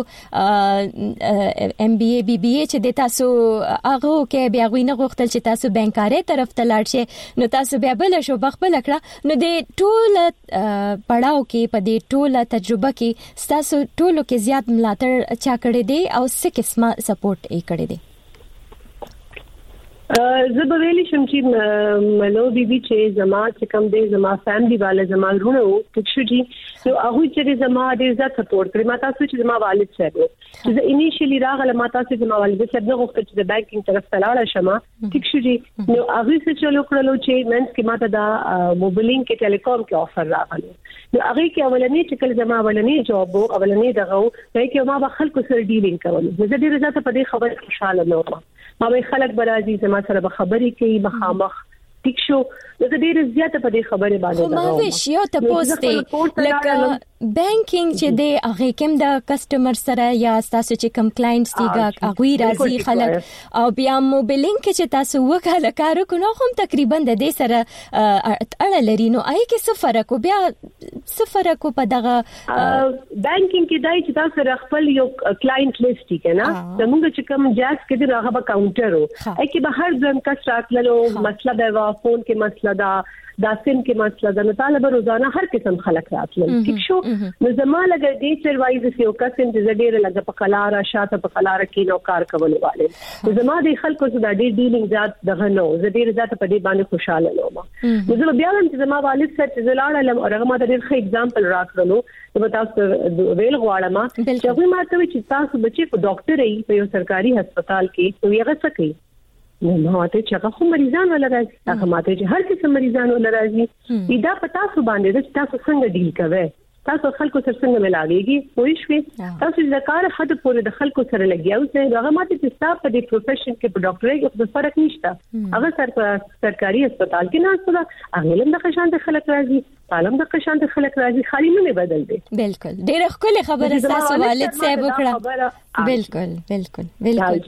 تاسو ام بي اي بي بي اي چې د تاسو هغه کې بیا غوي نه غوښتل چې تاسو بانکاري طرف ته لاړ شئ نو تاسو بیا بل شو بخبل کړه نو د ټول پړاو کې په دې ټوله تجربه کې تاسو ټولو کې زیات ملاتړ چا کړی دی او څه قسمه سپورټ یې کړی دی زه به ویلی شم چې ملو بیبي چې زما چې کوم دی زما فیملی والا زما ورونه وو ټیک شو جی نو هغه چې زما ډېر زیات سپورټ کړی ما تاسو چې زما والد صاحب چې زه انیشلی راغله ما تاسو چې زما والد صاحب نه غوښتل چې د بانکینګ طرف ته لاړ شم ټیک شو جی نو هغه څه چلو کړلو چې منځ کې ماته دا موبایلینګ کې ټلیکوم کې افر راغلی نو هغه کې اولنې چې کله زما اولنې جواب وو اولنې دغه وو چې ما به خلکو سره ډیلینګ کول زه ډېر زیات په دې خبره خوشاله نه وم ما به خلک برازي زما سره به خبرې کوي مخامخ ټیک شو زه ډېر زیات په دې خبره باندې ما ویش یو ته پوسټ لکه بانکینګ چې دی هغه کوم د کسٹمر سره یا تاسو چې کوم کلاینټس دیګه هغه راځي خلک او بیا موبایلینګ کې چې تاسو وکاله کار کوو هم تقریبا د دې سره اړه لري نو آی کې څه فرق او بیا څه فرق په دغه بانکینګ کې دای چې تاسو خپل یو کلاینټ لیست کې نه زموږ چې کوم جاز کې دی هغه به کاونټر وو آی کې به هر ځن کا راتللو مسله به فون کې مسله دا دا سیم کې مسله دا نه طالب روزانه هر قسم خلک راتلل ٹھیک شو نو زما لګ دې چر وایز یو قسم دې ډېر لګ په قلاره شاته په قلاره کې نو کار کول والے زما د خلکو سره ډېر ډیلینګ ذات دغه نو زه ډېر ذات په دې باندې خوشاله نوم نو زه بیا هم چې زما والد سره چې لاړم او هغه ما ته ډېر ښه اگزامپل راکړلو نو تاسو ویل غواړم چې هغه ما ته چې تاسو بچي په ډاکټر ای په یو سرکاري هسپتال کې نو یې څه کوي نو ماته چې هغه خو مریضان ولا راځي هغه ماته چې هر قسم مریضان ولا راځي دا پتا سو باندې چې تاسو څنګه ډیل کوئ تاسو خلکو سره څنګه ملاويږي پوه شئ تاسو د کار حد پورې د خلکو سره لګیاو چې هغه ماته چې تاسو په دې پروفیشن کې په ډاکټرۍ کې څه فرق نشته هغه سر سرکاري هسپتال کې نه څه هغه لم د خشان د خلک راځي عالم د خشان د خلک راځي خالي نه بدل دي بالکل ډېر ښکلي خبره تاسو والد صاحب وکړه بالکل بالکل بالکل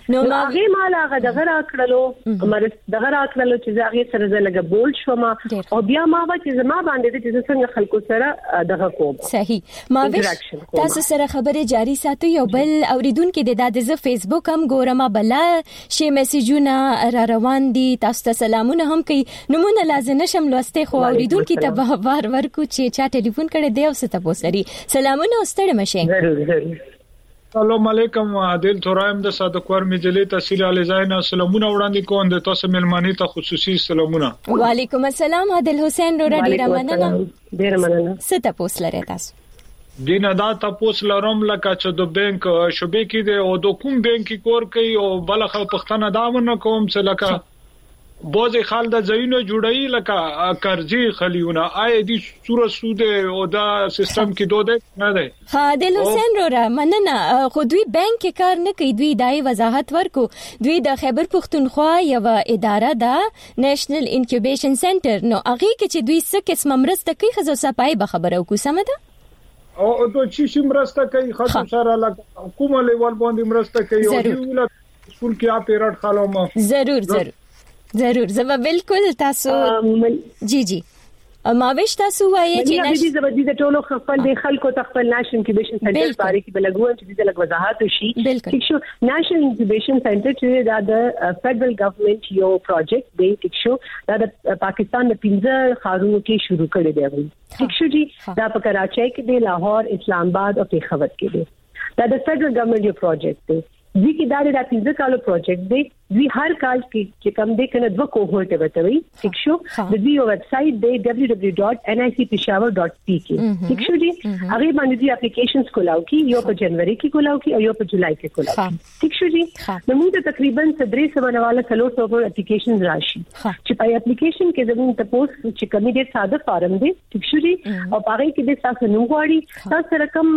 نو هغه مال هغه دغه راکړلو مر دغه راکړلو چې هغه سره زلګه بول شوم او بیا ما و چې زما باندې چې څنګه خلکو سره دغه کوم صحیح ما تاسو سره خبره جاری ساتو یو بل اوریدونکو د داد ز فیسبوک هم ګورم بلا شي میسجونه را روان دي تاسو ته سلامونه هم کوي نمونه لازم نشم لوسته خو اوریدونکو ته به بار ورکو چې چا ټلیفون کړي دی او ست پوسري سلامونه واستړم شه ضرور ضرور السلام علیکم عادل ترایم د صادقور مجلې تحصیل علی زاین سلامونه وړاندې کوم د تاسو ملمانی ته خصوصي سلامونه وعلیکم السلام عادل حسین رو ډیر مننه ډیر مننه ست پوس لري تاسو دینه دا تاسو لرم لکه چې د بانک شوبې کې د او د کوم بانک کور کوي او بلخه پښتنه داونه کوم څه لکه بوزي خال د زینو جوړی لکه قرضې خلیونه آی دي سور سود او دا سیستم کې دوه نه ده ها دل حسین رو را مننه خو دوی بانک کې کار نه کوي دوی دای وضاحت ورکو دوی د خیبر پختونخوا یو اداره ده نېشنل انکیوبیشن سنټر نو هغه کې چې دوی څه قسم مرسته کوي خزو صفای به خبرو کو سم ده او د چی شي مرسته کوي خاصه سره لکه کومه لیول باندې مرسته کوي او دوی سکول کې اپیرټ خالوم ضرور ضرور ضرور زما بالکل تاسو جی جی ماوش تاسو وایي چې نشي زبردي د ټولو خپل د خلکو تخپل نېشنل انکیوبیشن سنټر باره کې بلګون چې د لګ وضاحت وشي ټیک شو نېشنل انکیوبیشن سنټر چې د فدرل ګورنمنت یو پروجیکټ دی ټیک شو دا د پاکستان د پنځه خارونو کې شروع کړی دی ټیک شو جی دا په کراچۍ کې دی لاهور اسلام آباد او پیښور کې دی دا د فدرل ګورنمنت یو پروجیکټ دی وی کی داري د پنځه کالو پروجیکټ دی وی هر کال کې چې کوم دی کنه دوه کوهورټ وتوي ټیک شو د دې ویب سټ دی دبليو دبليو دبليو ډاٹ این آئی سی پېښور ډاٹ پی کې ټیک شو دی هغه باندې دی اپلیکیشنز کولاو کی یو په جنوري کې کولاو کی او یو په جولای کې کولاو ټیک شو دی نو موږ تقریبا درې سو باندې څلور سو اپلیکیشنز راشي چې په اپلیکیشن کې زموږ ته پوس چې کمی ډیر ساده فارم دی ټیک شو دی او هغه کې د تاسو نوم غواړي تاسو رقم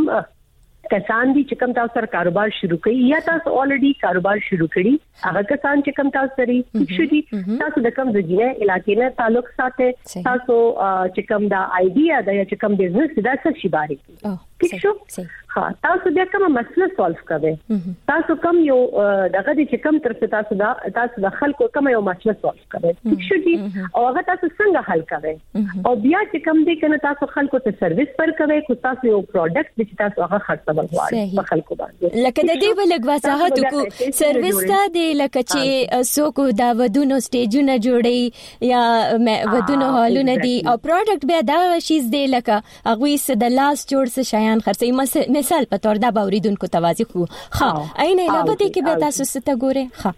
کسان دي چې کوم تاسو سره کاروبار شروع کړي یا تاسو الریډي کاروبار شروع کړي هغه کسان چې کوم تاسو سره ټیک دي تاسو د کوم ځای علاقې نه تعلق ساتي تاسو چې کوم دا ایډیا دا چې کوم بزنس دا څه شي باري ټیک شو ها تاسو بیا کوم مسله سولف کوئ تاسو کوم یو دغه چې کوم تر تاسو دا تاسو د خلکو کوم یو مسله سولف کوئ ټیک شو دي او هغه تاسو څنګه حل کوئ او بیا چې کوم دي کنه تاسو خلکو ته سرویس پر کوئ کو تاسو یو پروډکټ چې تاسو هغه خرڅول غواړئ په خلکو باندې لکه د دې بلګ وضاحت کو سرویس ته د لکه چې څوک دا ودونو سټیجونه جوړي یا ودونو هالونه دي او پروډکټ بیا دا شیز دی لکه هغه څه د لاس جوړ څه شیان خرڅي مثال په تور دا باوریدونکو توازی خو ها عین علاوه دې کې به تاسو ست ګوره ها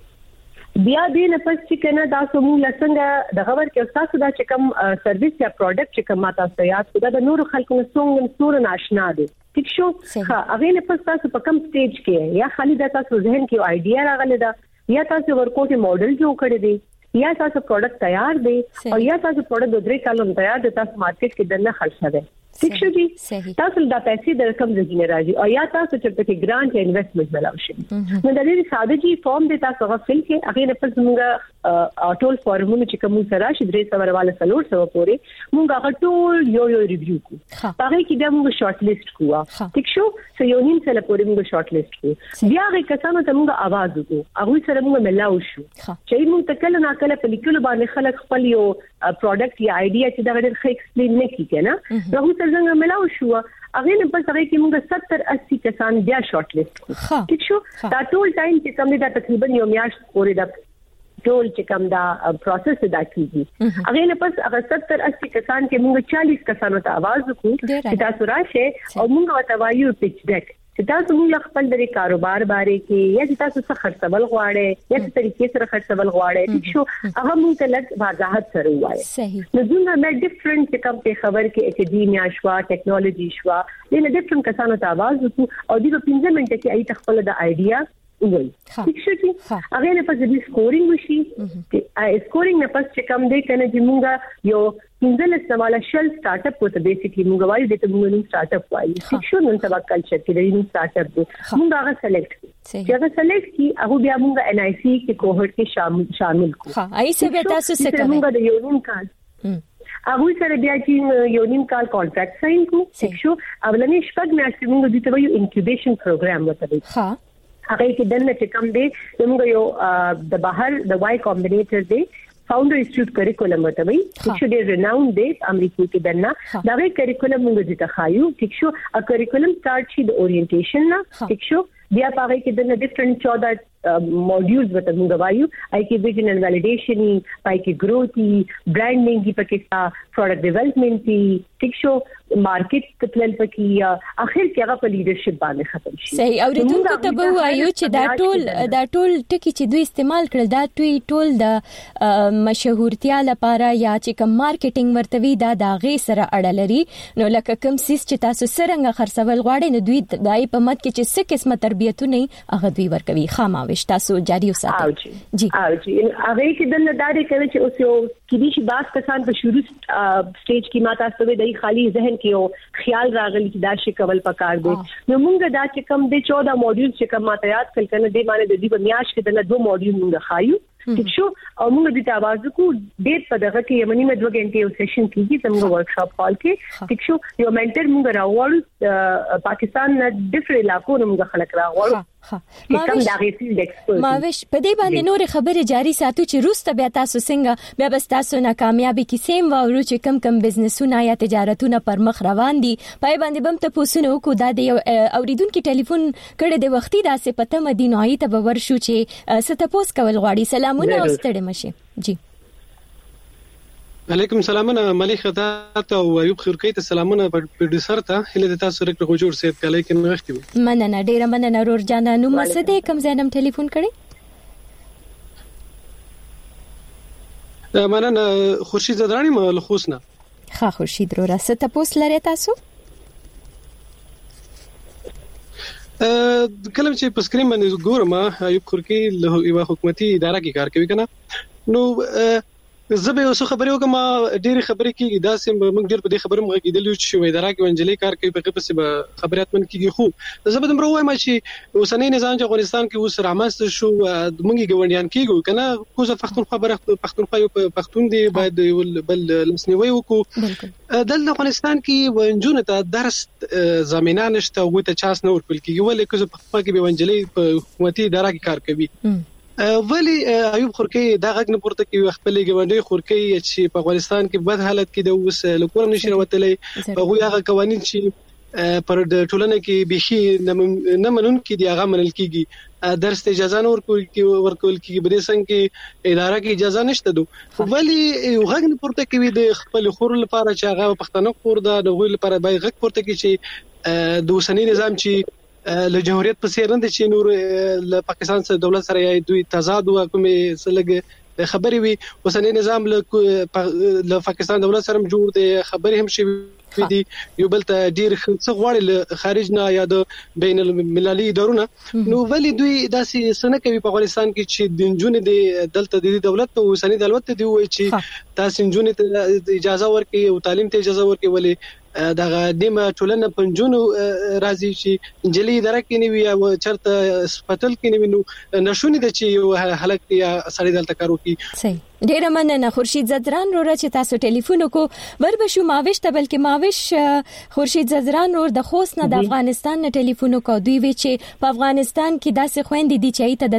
بیا دې نه پس چې کنه تاسو موږ لسنګ د خبر کې تاسو دا چې کوم سرویس یا پروډکټ چې کوم تاسو یاد دا د نور خلکو څنګه څور ناشنا دي ٹھیک شو ها هغه نه پس تاسو په کوم سټیج کې یا خالي دا تاسو ذهن کې ایډیا راغلی دا یا تاسو ورکوټ ماډل جوړ کړی دی یا تاسو پروډکټ تیار دی او یا تاسو پروډکټ د درې کالو تیار دی تاسو مارکیټ کې دنه خرڅ دی ٹھیک شو جی تاسو دا پیسې د رقم ځینې راځي او یا تاسو چې په ګرانټ یا انویسټمنټ ملاوي شي نو د دې ساده جی فارم د تاسو غفل کې هغه نه پس موږ ټول فارمونه چې کوم سره شي درې سو ورواله سلور سو پورې موږ هغه ټول یو یو ریویو کو هغه کې د موږ شارټ لیست کوه ٹھیک شو سو یو نیم سره پورې موږ شارټ لیست کو بیا هغه کسانو ته موږ आवाज وکړو هغه سره موږ ملاو شو چې موږ تکل نه کله په لیکلو باندې خلک خپل یو پروډکټ یا ایډیا چې دا ډېر ښه ایکسپلین نه کیږي نه نو هغه څنګه ملاو شو هغه نه پس هغه کې موږ ستر اسی کسان بیا شارټ لیست کو ٹھیک شو دا ټول ټایم چې کوم دا تقریبا یو میاشت پورې دا ټول چې کوم دا پروسس دا کیږي هغه نه پس هغه ستر اسی کسان کې موږ چالیس کسانو ته आवाज وکړو چې تاسو راشه او موږ ورته وایو پیچ ډیک چې تاسو موږ خپل د کاروبار باره کې یا چې تاسو څه خرڅول غواړئ یا څه طریقې سره خرڅول غواړئ ټیک شو هغه موږ ته لږ وضاحت سره وایي صحیح نو زموږ د ډیفرنٹ چې کوم په خبر کې اکیډمیا شوا ټیکنالوژي شوا د ډیفرنٹ کسانو ته आवाज وکړو او د پنځه منټه کې ای خپل د ایډیا وایي ٹھیک شو چې هغه نه پس د سکورینګ وشي چې سکورینګ نه پس چې کوم دی کنه چې موږ یو پنځل سواله شل سٹارټ اپ وته بیسیکلی موږ وایو د ته موږ سٹارټ اپ وایو ٹھیک شو نن سبا کلچر کې د یو سٹارټ اپ دی موږ هغه سلیکټ چې هغه سلیکټ کی هغه بیا موږ ان آی سی کې کوهورټ کې شامل شامل کو ها ای څه به تاسو څه کوي موږ د یو نیم کال هغه سره بیا چې یو نیم کال کانټراکټ ساين کو ٹھیک شو اولنې شپږ میاشتې موږ د ته یو انکیوبیشن پروګرام وته ها هغه کې دنه چې کم دی موږ یو د بهر د وای کمبینیټر دی فاونډر انسټیټیوټ کریکولم ورته وي چې ډېر ریناوند دی امریکا کې دنه دا وی کریکولم موږ د تخایو ټیک شو ا کریکولم سٹارټ شي د اورینټیشن نه ټیک شو بیا پاره کې د ډیفرنٹ چودہ ماډیولز وته موږ وایو آی کې ویژن اینڈ ویلیډیشن پای کې گروث برانډینګ کی پکې پروډکټ ډیولپمنٹ کی ټیک شو مارکیټ تل پکې اخر کې هغه په لیډرشپ باندې ختم شي صحیح او ریدونکو ته به وایو چې دا ټول دا ټول ټکی چې دوی استعمال کړل دا دوی ټول د مشهورتیا لپاره یا چې کوم مارکیټینګ ورتوي دا د غي سره اړه لري نو لکه کوم سیس چې تاسو سرنګ خرڅول غواړئ نو دوی دای په مت کې چې څه قسمه تربیتونه هغه دوی ورکوي خاماوي تاسو جاری وساتئ جی او جی هغه کې د لداري کوي چې اوس یو کلی شي باس کسان په شروع سټیج کې ماته ستوي د خالی ذهن کې یو خیال راغلی چې دا شي کول پکار دی نو موږ دا چې کم د چودہ ماډیول چې کم ماته یاد کړل کنه د معنی د دې په میاش کې د دوه ماډیول موږ خایو ٹھیک شو او موږ د تاسو کو ډېر په دغه کې یمنی مې دوه غنټې یو سیشن کیږي زموږ ورکشاپ هال کې ٹھیک شو یو منټر موږ راوړو پاکستان نه ډیفرنٹ علاقو نه موږ خلک راوړو ها کوم دغه فیلډ ایکسپرت ماوش په دې باندې نور خبره جاری ساتو چې روسته بیا تاسو څنګه بیا بس تاسو نه کامیابی کې سیم وورو چې کم کم بزنسونه یا تجارتونه پر مخ روان دي پای باندې بم ته پوسونه وکړو دا د اوریدونکو ټلیفون کړه د وختي داسې پته مدینوي ته باور شو چې ستپوس کول غواړي سلامونه واستړې مشه جی علیکم سلامونه ملک خدات او ایوب خیرکی ته سلامونه پروډوسر ته هله تاسو رک په جوړ سیټ کله کې نوښتي مننه ډیره مننه رور جانا نو مسده کم زینم ټلیفون کړي مننه خورشید زدرانی مال خوسنا ها خورشید رو راسته تاسو لري تاسو کله چې په سکرین باندې ګورم ایوب خیرکی له یو حکومتي اداره کې کار کوي کنه نو زبې اوسه خبرې وکم ډېری خبرې کیږي دا سم موږ ډېر په دې خبرې موږ کېدل چې وې درا کې ونجلې کار کوي په قصه به خبرات من کیږي خو زبې دمر وایم چې اوسنۍ نظام چې افغانستان کې اوس رامست شو موږ ګوندیان کیږو کنه کوزه پښتون خبره پښتونخوا یو پښتون دی باید بل لمسنیوي وکړو دل افغانستان کې ونجونه ته درس زمينه نشته او ته چانس نه ورکول کیږي ولې کوزه په خپل کې ونجلې په حکومتي اداره کې کار کوي ولی ایوب خورکی دا غږ نه پورته کوي خپل ګوندې خورکی چې په افغانستان کې بد حالت کې د اوس لکور نشي راوتلې هغه هغه قوانين چې پر ټولنه کې بيخي نه منون کې دی هغه منل کیږي درس ته اجازه نه ورکول کې ورکول کې بده څنګه کې اداره کې اجازه نشته دو ولی غږ نه پورته کوي د خپل خور لپاره چې هغه پښتنه خور ده د غوی لپاره به غږ پورته کوي چې د اوسنۍ نظام چې له جمهوریت په سیر نه چې نور له پاکستان سره دولت سره دوی تضاد او کومې سلګ خبرې وي اوسنۍ نظام له پاکستان دولت سره جوړ دی خبرې هم شي دي یو بل ته ډیر څه غواړي له خارج نه یا د بین المللي ادارونه نو ولی دوی داسې سنه کوي په افغانستان کې چې د جنونو د دلته د دولت ته اوسنۍ دولت ته دی وایي چې تاسو جنونو ته اجازه ورکړي او تعلیم ته اجازه ورکړي ولی دغه دیمه ټولنه پنځونو راځي چې انجلي اداره کې نیوي او چرته سپټل کې نیوي نو نشونی د چې یو هلک یا سړی دلته کارو کی صحیح ډیره مننه خورشید زدران رو چې تاسو ټلیفون کو وربشو ماوش ته بلکې ماوش خورشید زدران رو د خوست نه د افغانستان نه ټلیفون کو دوی وی چې په افغانستان کې داسې خويندې دي چې ته د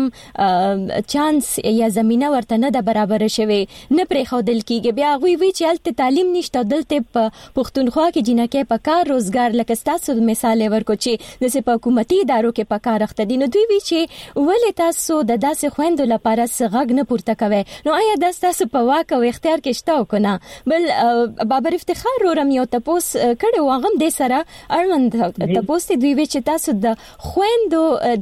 تعلیم چانس یا زمينه ورته نه د برابر شوي نه پرې خودل کیږي بیا غوي وی چې الته تعلیم نشته دلته په پښتونخوا کې جنکه په کار روزګار لکه تاسو مثال ورکو چې د په حکومتي ادارو کې په کار اخته دي نو دوی وی چې ولې تاسو د داسې خويندو لپاره څنګه نه پورته کوي نو آیا د تاسو په واک او اختیار کې شته کنه بل بابر افتخار ورم یو تاسو کړه واغم د سره اړوند تاسو دوی وی چې تاسو د خويندو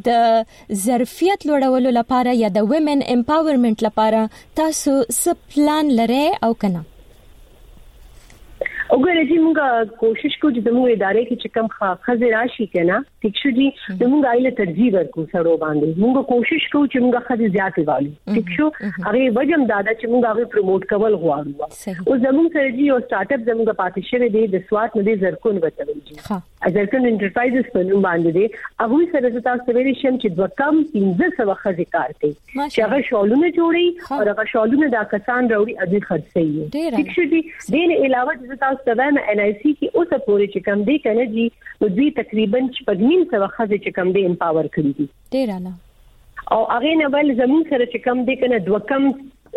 د ظرفیت لوړولو لپاره یا د ویمن امپاورمنت لپاره تاسو څه پلان لرئ او کنه وګورئ چې موږ کوشش کوو چې د موږ ادارې کې چې کم خزر راشي کنه ټیک شو جی د موږ ایله ترجیح ورکو سره باندې موږ کوشش کوو چې موږ خزر زیات والو ټیک شو هغه وجم دادا چې موږ هغه پروموټ کول غواړو او زموږ سره جی او سٹارټ اپ زموږ پاتې شوی دی د سوات نه دی زرکون وته جی ها ازرکون انټرپرایزز په نوم باندې دی هغه سره تاسو ویل شم چې د کم پنځه سو خزر کار کوي چې هغه شالونه جوړي او هغه شالونه د کسان راوړي اځي خرڅي ټیک شو جی دین علاوه د تاسو ته ان آی سی کې اوسه پورې چې کم دی کنه جی نو دوی تقریبا پنځه نیم سو خزه چې کم دی امپاور کړی دي ډیر اعلی او هغه نه ول زمون سره چې کم دی کنه دوه کم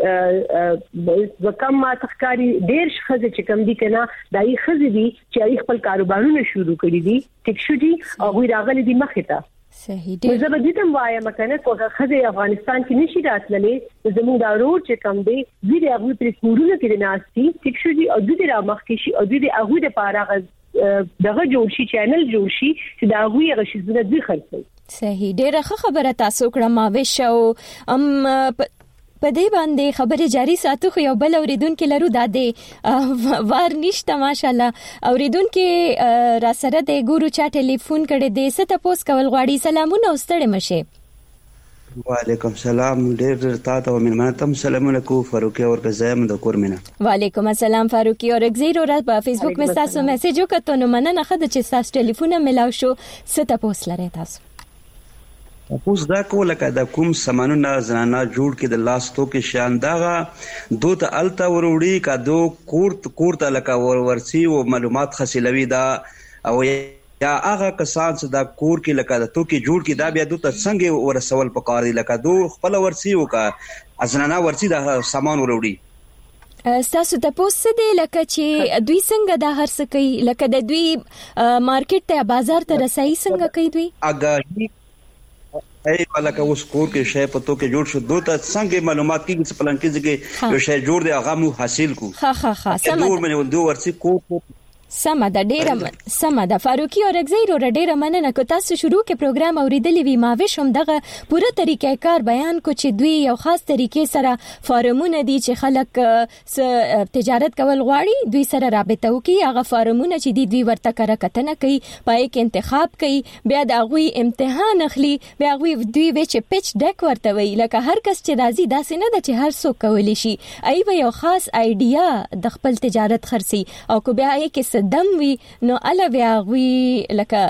وکم ما تخکاری ډیر خزه چې کم دي کنه دای خزه دي چې خپل کاروبارونه شروع کړی دي ټیک شو دي او راغلي دي مخه ته صحیح دی زه به دې تم وایم کنه کوه خزه افغانستان کې نشي راتللې زموږ دا روډ چې کم دی دې هغه پر سکولونو کې ناشتي ټیک شو دي او دې را مخ کې شي او دې هغه د پاره دغه جوړ شي چینل جوړ شي چې دا هغه غشي زونه دي خرڅي صحیح ډیره خبره تاسو کړه ما وښو ام په دې باندې خبره جاری ساتو خو یو بل اوریدونکو لرو د دې وار نشته ماشاءالله اوریدونکو را سره د ګورو چا ټلیفون کړي دې ست پوس کول غواړي سلامونه واستړې مشه وعلیکم السلام ډېر ډېر تاسو ته مننه سلامونه کو فاروقي اور غزایم د کورمنه وعلیکم السلام فاروقي اور زیرو را په فیسبوک می تاسو میسج وکړو نو مننه خد چې تاسو ټلیفون ملاو شو ست پوس لري تاسو اوس دا کوله کدا کوم سمانونه زنانه جوړ کې د لاستو کې شان داغه دوه ته التا وروړي کدو کورت کورت لکه ور ورسي او معلومات حاصلوي دا او یا هغه کسان چې دا کور کې لکه د تو کې جوړ کې دا بیا دوه څنګه ورسول پکار دي لکه دو خپل ورسي او کا ازنانه ورسي دا سامان وروړي تاسو ته پوسټ دی لکه چې دوی څنګه دا هر څه کوي لکه د دوی مارکیټ ته بازار ته رسایي څنګه کوي دوی اګه ای والا کا اوس کور کې شی پتو کې جوړ شو دوه څنګه معلومات کې څه پلان کې چې یو شی جوړ دی هغه مو حاصل کو ها ها ها سم دوه مې دوه ورسي کو سم دا ډیره سم دا فاروقي اور اگزیرو ډیره مننه کو تاسو شروع کې پروګرام اوریدلې وی ما وشم دغه پوره طریقې کار بیان کو چې دوی یو خاص طریقې سره فارمونه دي چې خلک تجارت کول غواړي دوی سره رابطه وکي هغه فارمونه چې دوی ورته کړه کتنه کوي پای کې انتخاب کوي بیا د غوي امتحان اخلي بیا غوي دوی وچ پچ ډک ورته وی لکه هر کس چې راځي داسې نه د چې هر څوک کولی شي ایو یو خاص ایډیا د خپل تجارت خرسي او کو بیا یې کې دم وی نو الا بیا غوي لکه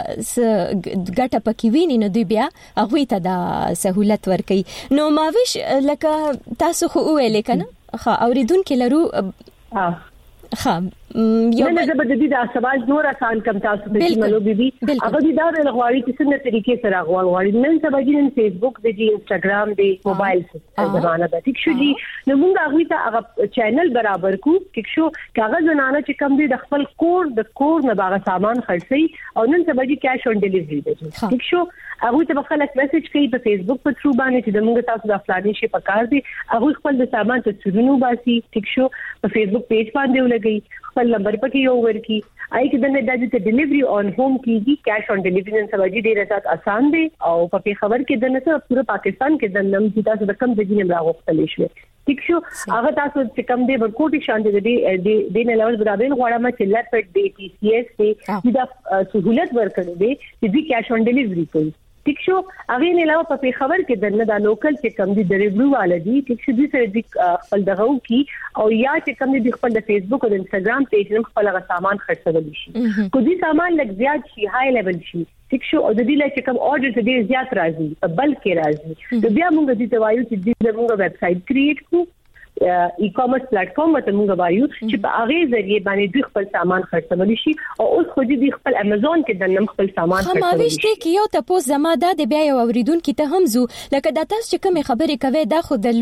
ګټه پکې ویني نو دوی بیا غوي ته دا سہولت ورکي نو ماوش لکه تاسو خو ویل کنه خا اوریدونکو لرو ها ها یو نه زبردستی دا سوال نور آسان کم تاسو ته ملو بيبي هغه دي دا غواړي چې څنګه طریقې سره غواړي نن سبا جن فیسبوک دی انستګرام دی موبایل زمانہ د ټیک شو دي نو موږ هغه ته هغه چینل برابر کو ټیک شو کاغذ زنانه چې کم دي د خپل کور د کور نه باغ سامان خرڅي او نن سبا جی کیش اون ډیلیوری دی ټیک شو هغه ته خلک میسج کوي په فیسبوک په تھرو باندې چې موږ تاسو د فلاني شي په کار دي هغه خپل د سامان ته څورونو باسي ټیک شو په فیسبوک پیج باندې ولګي خپل نمبر پکې یو ورکی آی کې د دې د ډیلیوری اون هوم کیږي کیش اون ډیلیوری نن سبا جی ډیره سات آسان دی او په خبر کې د نسه پوره پاکستان کې د نم چې تاسو د کم ځای نه راغوښتل شي ټیک شو هغه تاسو چې کم دی ورکوټي شان دي د د نه لول برابر غواړم چې لپټ دی ټي سی ایس دی دا سہولت ورکړي دي چې د کیش اون ډیلیوری کوي ټیک شو هغه نه علاوه په خبر کې د نه د لوکل چې کم دي د ریویو والدي ټیک شو دي سره د خپل دغه کی او یا چې کم دي خپل د فیسبوک او د انستګرام پیج هم خپل غو سامان خرڅول شي کو دي سامان لګ زیات شي های لیول شي ټیک شو او د دې لکه کوم اورډر دې زیات راځي په بلک راځي د بیا موږ دې توایو چې دې موږ ویب سټ کریټ کو ای کامرس پلیټ فارم ته موږ وایو چې په هغه ذریعہ باندې دوی خپل سامان خرڅول شي او اوس خو دې خپل امازون کې د نم خپل سامان خرڅول شي ما وشته کې یو تاسو زما د بیا یو اوریدونکو ته هم زو لکه د تاسو چې کوم خبرې کوي دا خو د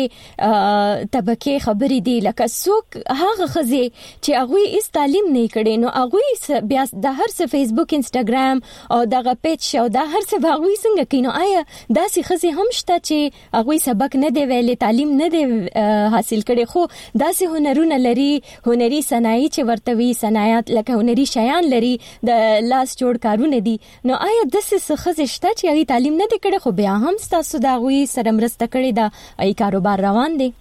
لوستې طبقه خبرې دی لکه څوک هغه خزي چې هغه هیڅ تعلیم نه کړي نو هغه بیا د هر څه فیسبوک انستګرام او دغه پیج او د هر څه هغه څنګه کینو آیا داسې خزي هم شته چې هغه سبق نه دی ویلي تعلیم نه دی حاصل کړي خو داسې هنرونه لري هنري صنایع چې ورتوي صنایعات لکه هنري شیان لري د لاس جوړ کارونه دي نو آیا د څه خزشته چې هغه تعلیم نه کړي خو بیا هم تاسو دا غوي سره مرسته کړي دا ای کاروبار روان دي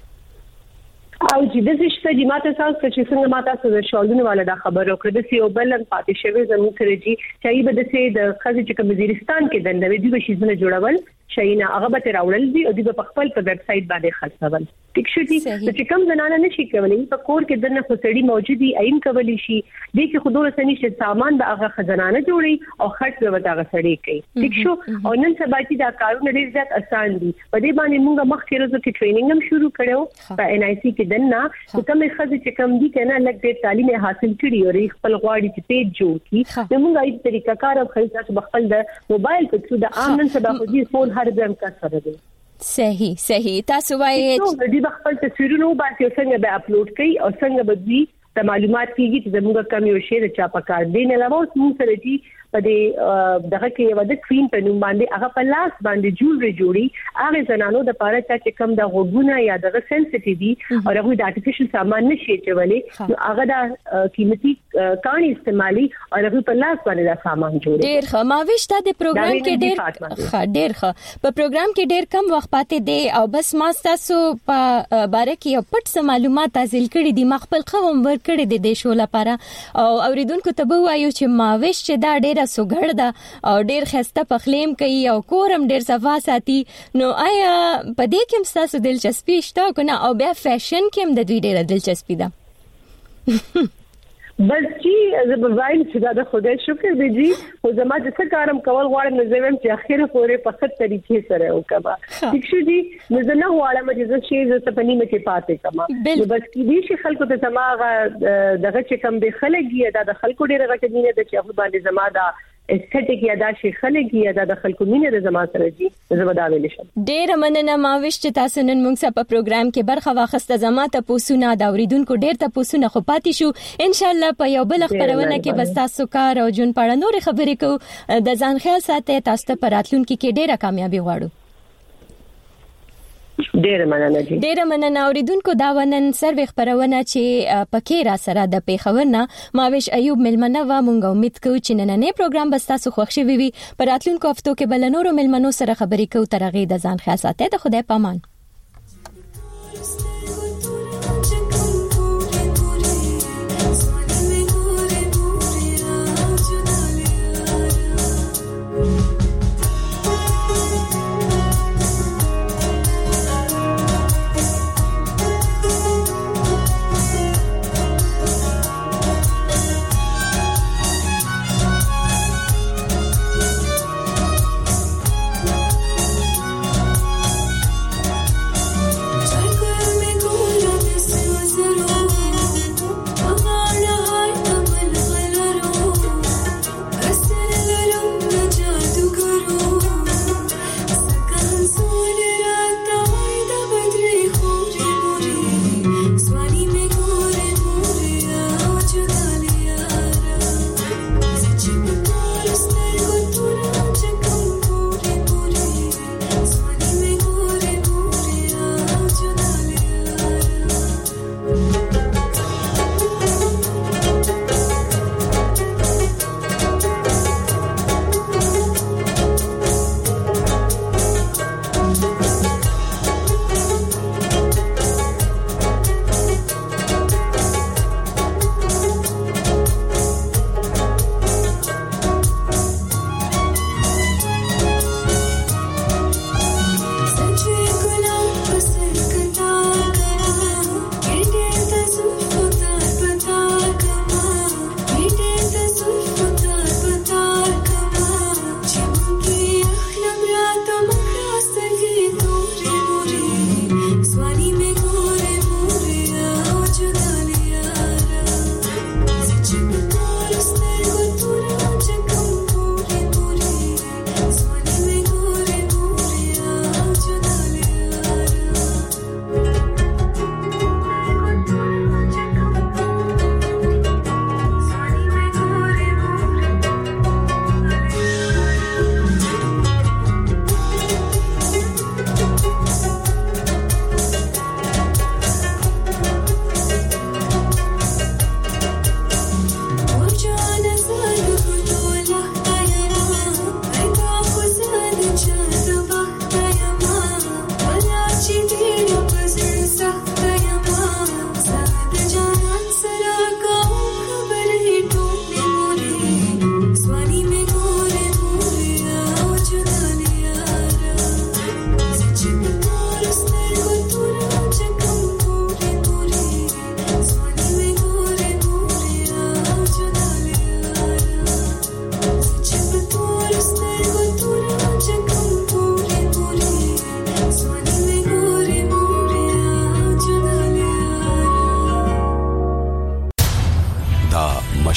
او چې د څه چې ماته تاسو چې څنګه ماته تاسو د شالونو والا دا خبر او کړه چې یو بل پاتې شوی زموږ سره چې چې به د څه د خزې چې کوم وزیرستان کې د نوې دی شي زنه جوړول شینا هغه به راوړل دي او د خپل په ویب سټ باندې خرڅول ټیک شو دي چې کوم زنانه نشي کولای په کور کې دنه خسړی موجودي ایم کولی شي د کې خودو رسنی چې سامان به هغه خزانه جوړي او خرڅ به هغه سړی کوي ټیک شو او نن سبا چې دا کارونه ډیر زیات آسان دي په دې باندې موږ مخکې ورځو کې ټریننګ هم شروع کړو په ان آی سی کې دنه چې کومه خزه چې کم دي کنه لږ ډیر تعلیم حاصل کړي او خپل غواړي چې پیج جوړ کړي نو موږ ایت طریقه کار او خپل خپل د موبایل په څیر د عام نن سبا خو دې فون هر ځم کا سره دی صحیح صحیح تاسو وایي نو د خپل تصویرونو باندې څنګه به اپلوډ کړي او څنګه به دې د معلومات کیږي چې زموږ کم یو شی د چاپا کار دی نه علاوه موږ سره چې په دې دغه کې یو د کریم په نوم باندې هغه په لاس باندې جوړري جوړي هغه زنانو د پاره چې کم د غوګونه یا د سنسټیوي او هغه د ارتفیشل سامان نشي چولې نو هغه د قیمتي کاني استعمالي او هغه په لاس باندې د سامان جوړي ډیر ښه ماويشته د پروګرام کې ډیر ښه ډیر ښه په پروګرام کې ډیر کم وخت پاتې دی او بس ما تاسو په باره کې یو پټ څه معلومات حاصل کړي دي ما خپل قوم ور کړی دی د شو لپاره او اوریدونکو ته به وایو چې ماويش چې دا ډیر سوګړ ده او ډیر خسته پخلیم کوي او کورم ډیر صفا ساتي نو آیا په دې کې هم تاسو دلچسپي شته کنه او بیا فیشن کې هم د دوی ډیر دلچسپي ده بس چې زبوایل چې دا خدای شکر دی جی او زما د څه کارم کول غواړم نو زم چې اخیره پورې په خط طریقې سره وکما ٹھیک شو جی نو زه نه غواړم چې زه شی زه په نیمه کې پاتې کما نو بس کې دي چې خلکو ته زما دغه چې کم به خلګي دا د خلکو ډیره غټه نه ده چې هغه باندې زما دا استټیک یا دا شي خلګي یا دا د خلکو مینه د زما سره دي زه ودا ویل شم ډیر مننه ماويش چې تاسو نن موږ سره په پروګرام کې برخه واخسته زما ته پوسونه دا اوریدونکو ډیر ته پوسونه خو پاتې شو ان شاء الله په یو بل خبرونه کې بس تاسو کار او جون پړه نور خبرې کو د ځان خیال ساتي تاسو ته پراتلونکو کې ډیره کامیابی غواړو ډیر مننه جی ډیر مننه اوریدونکو دا ونن سروي خبرونه چې پکې را سره د پیښور نه ماويش ایوب ملمنه و مونږ امید کوو چې نننې پروګرام بس تاسو خوښ شي وي پر راتلونکو هفتو کې بل نورو ملمنو سره خبرې کوو ترغه د ځان خیال ساتي د خدای پامان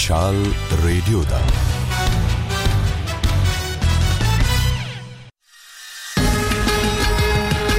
مشال ریډیو دا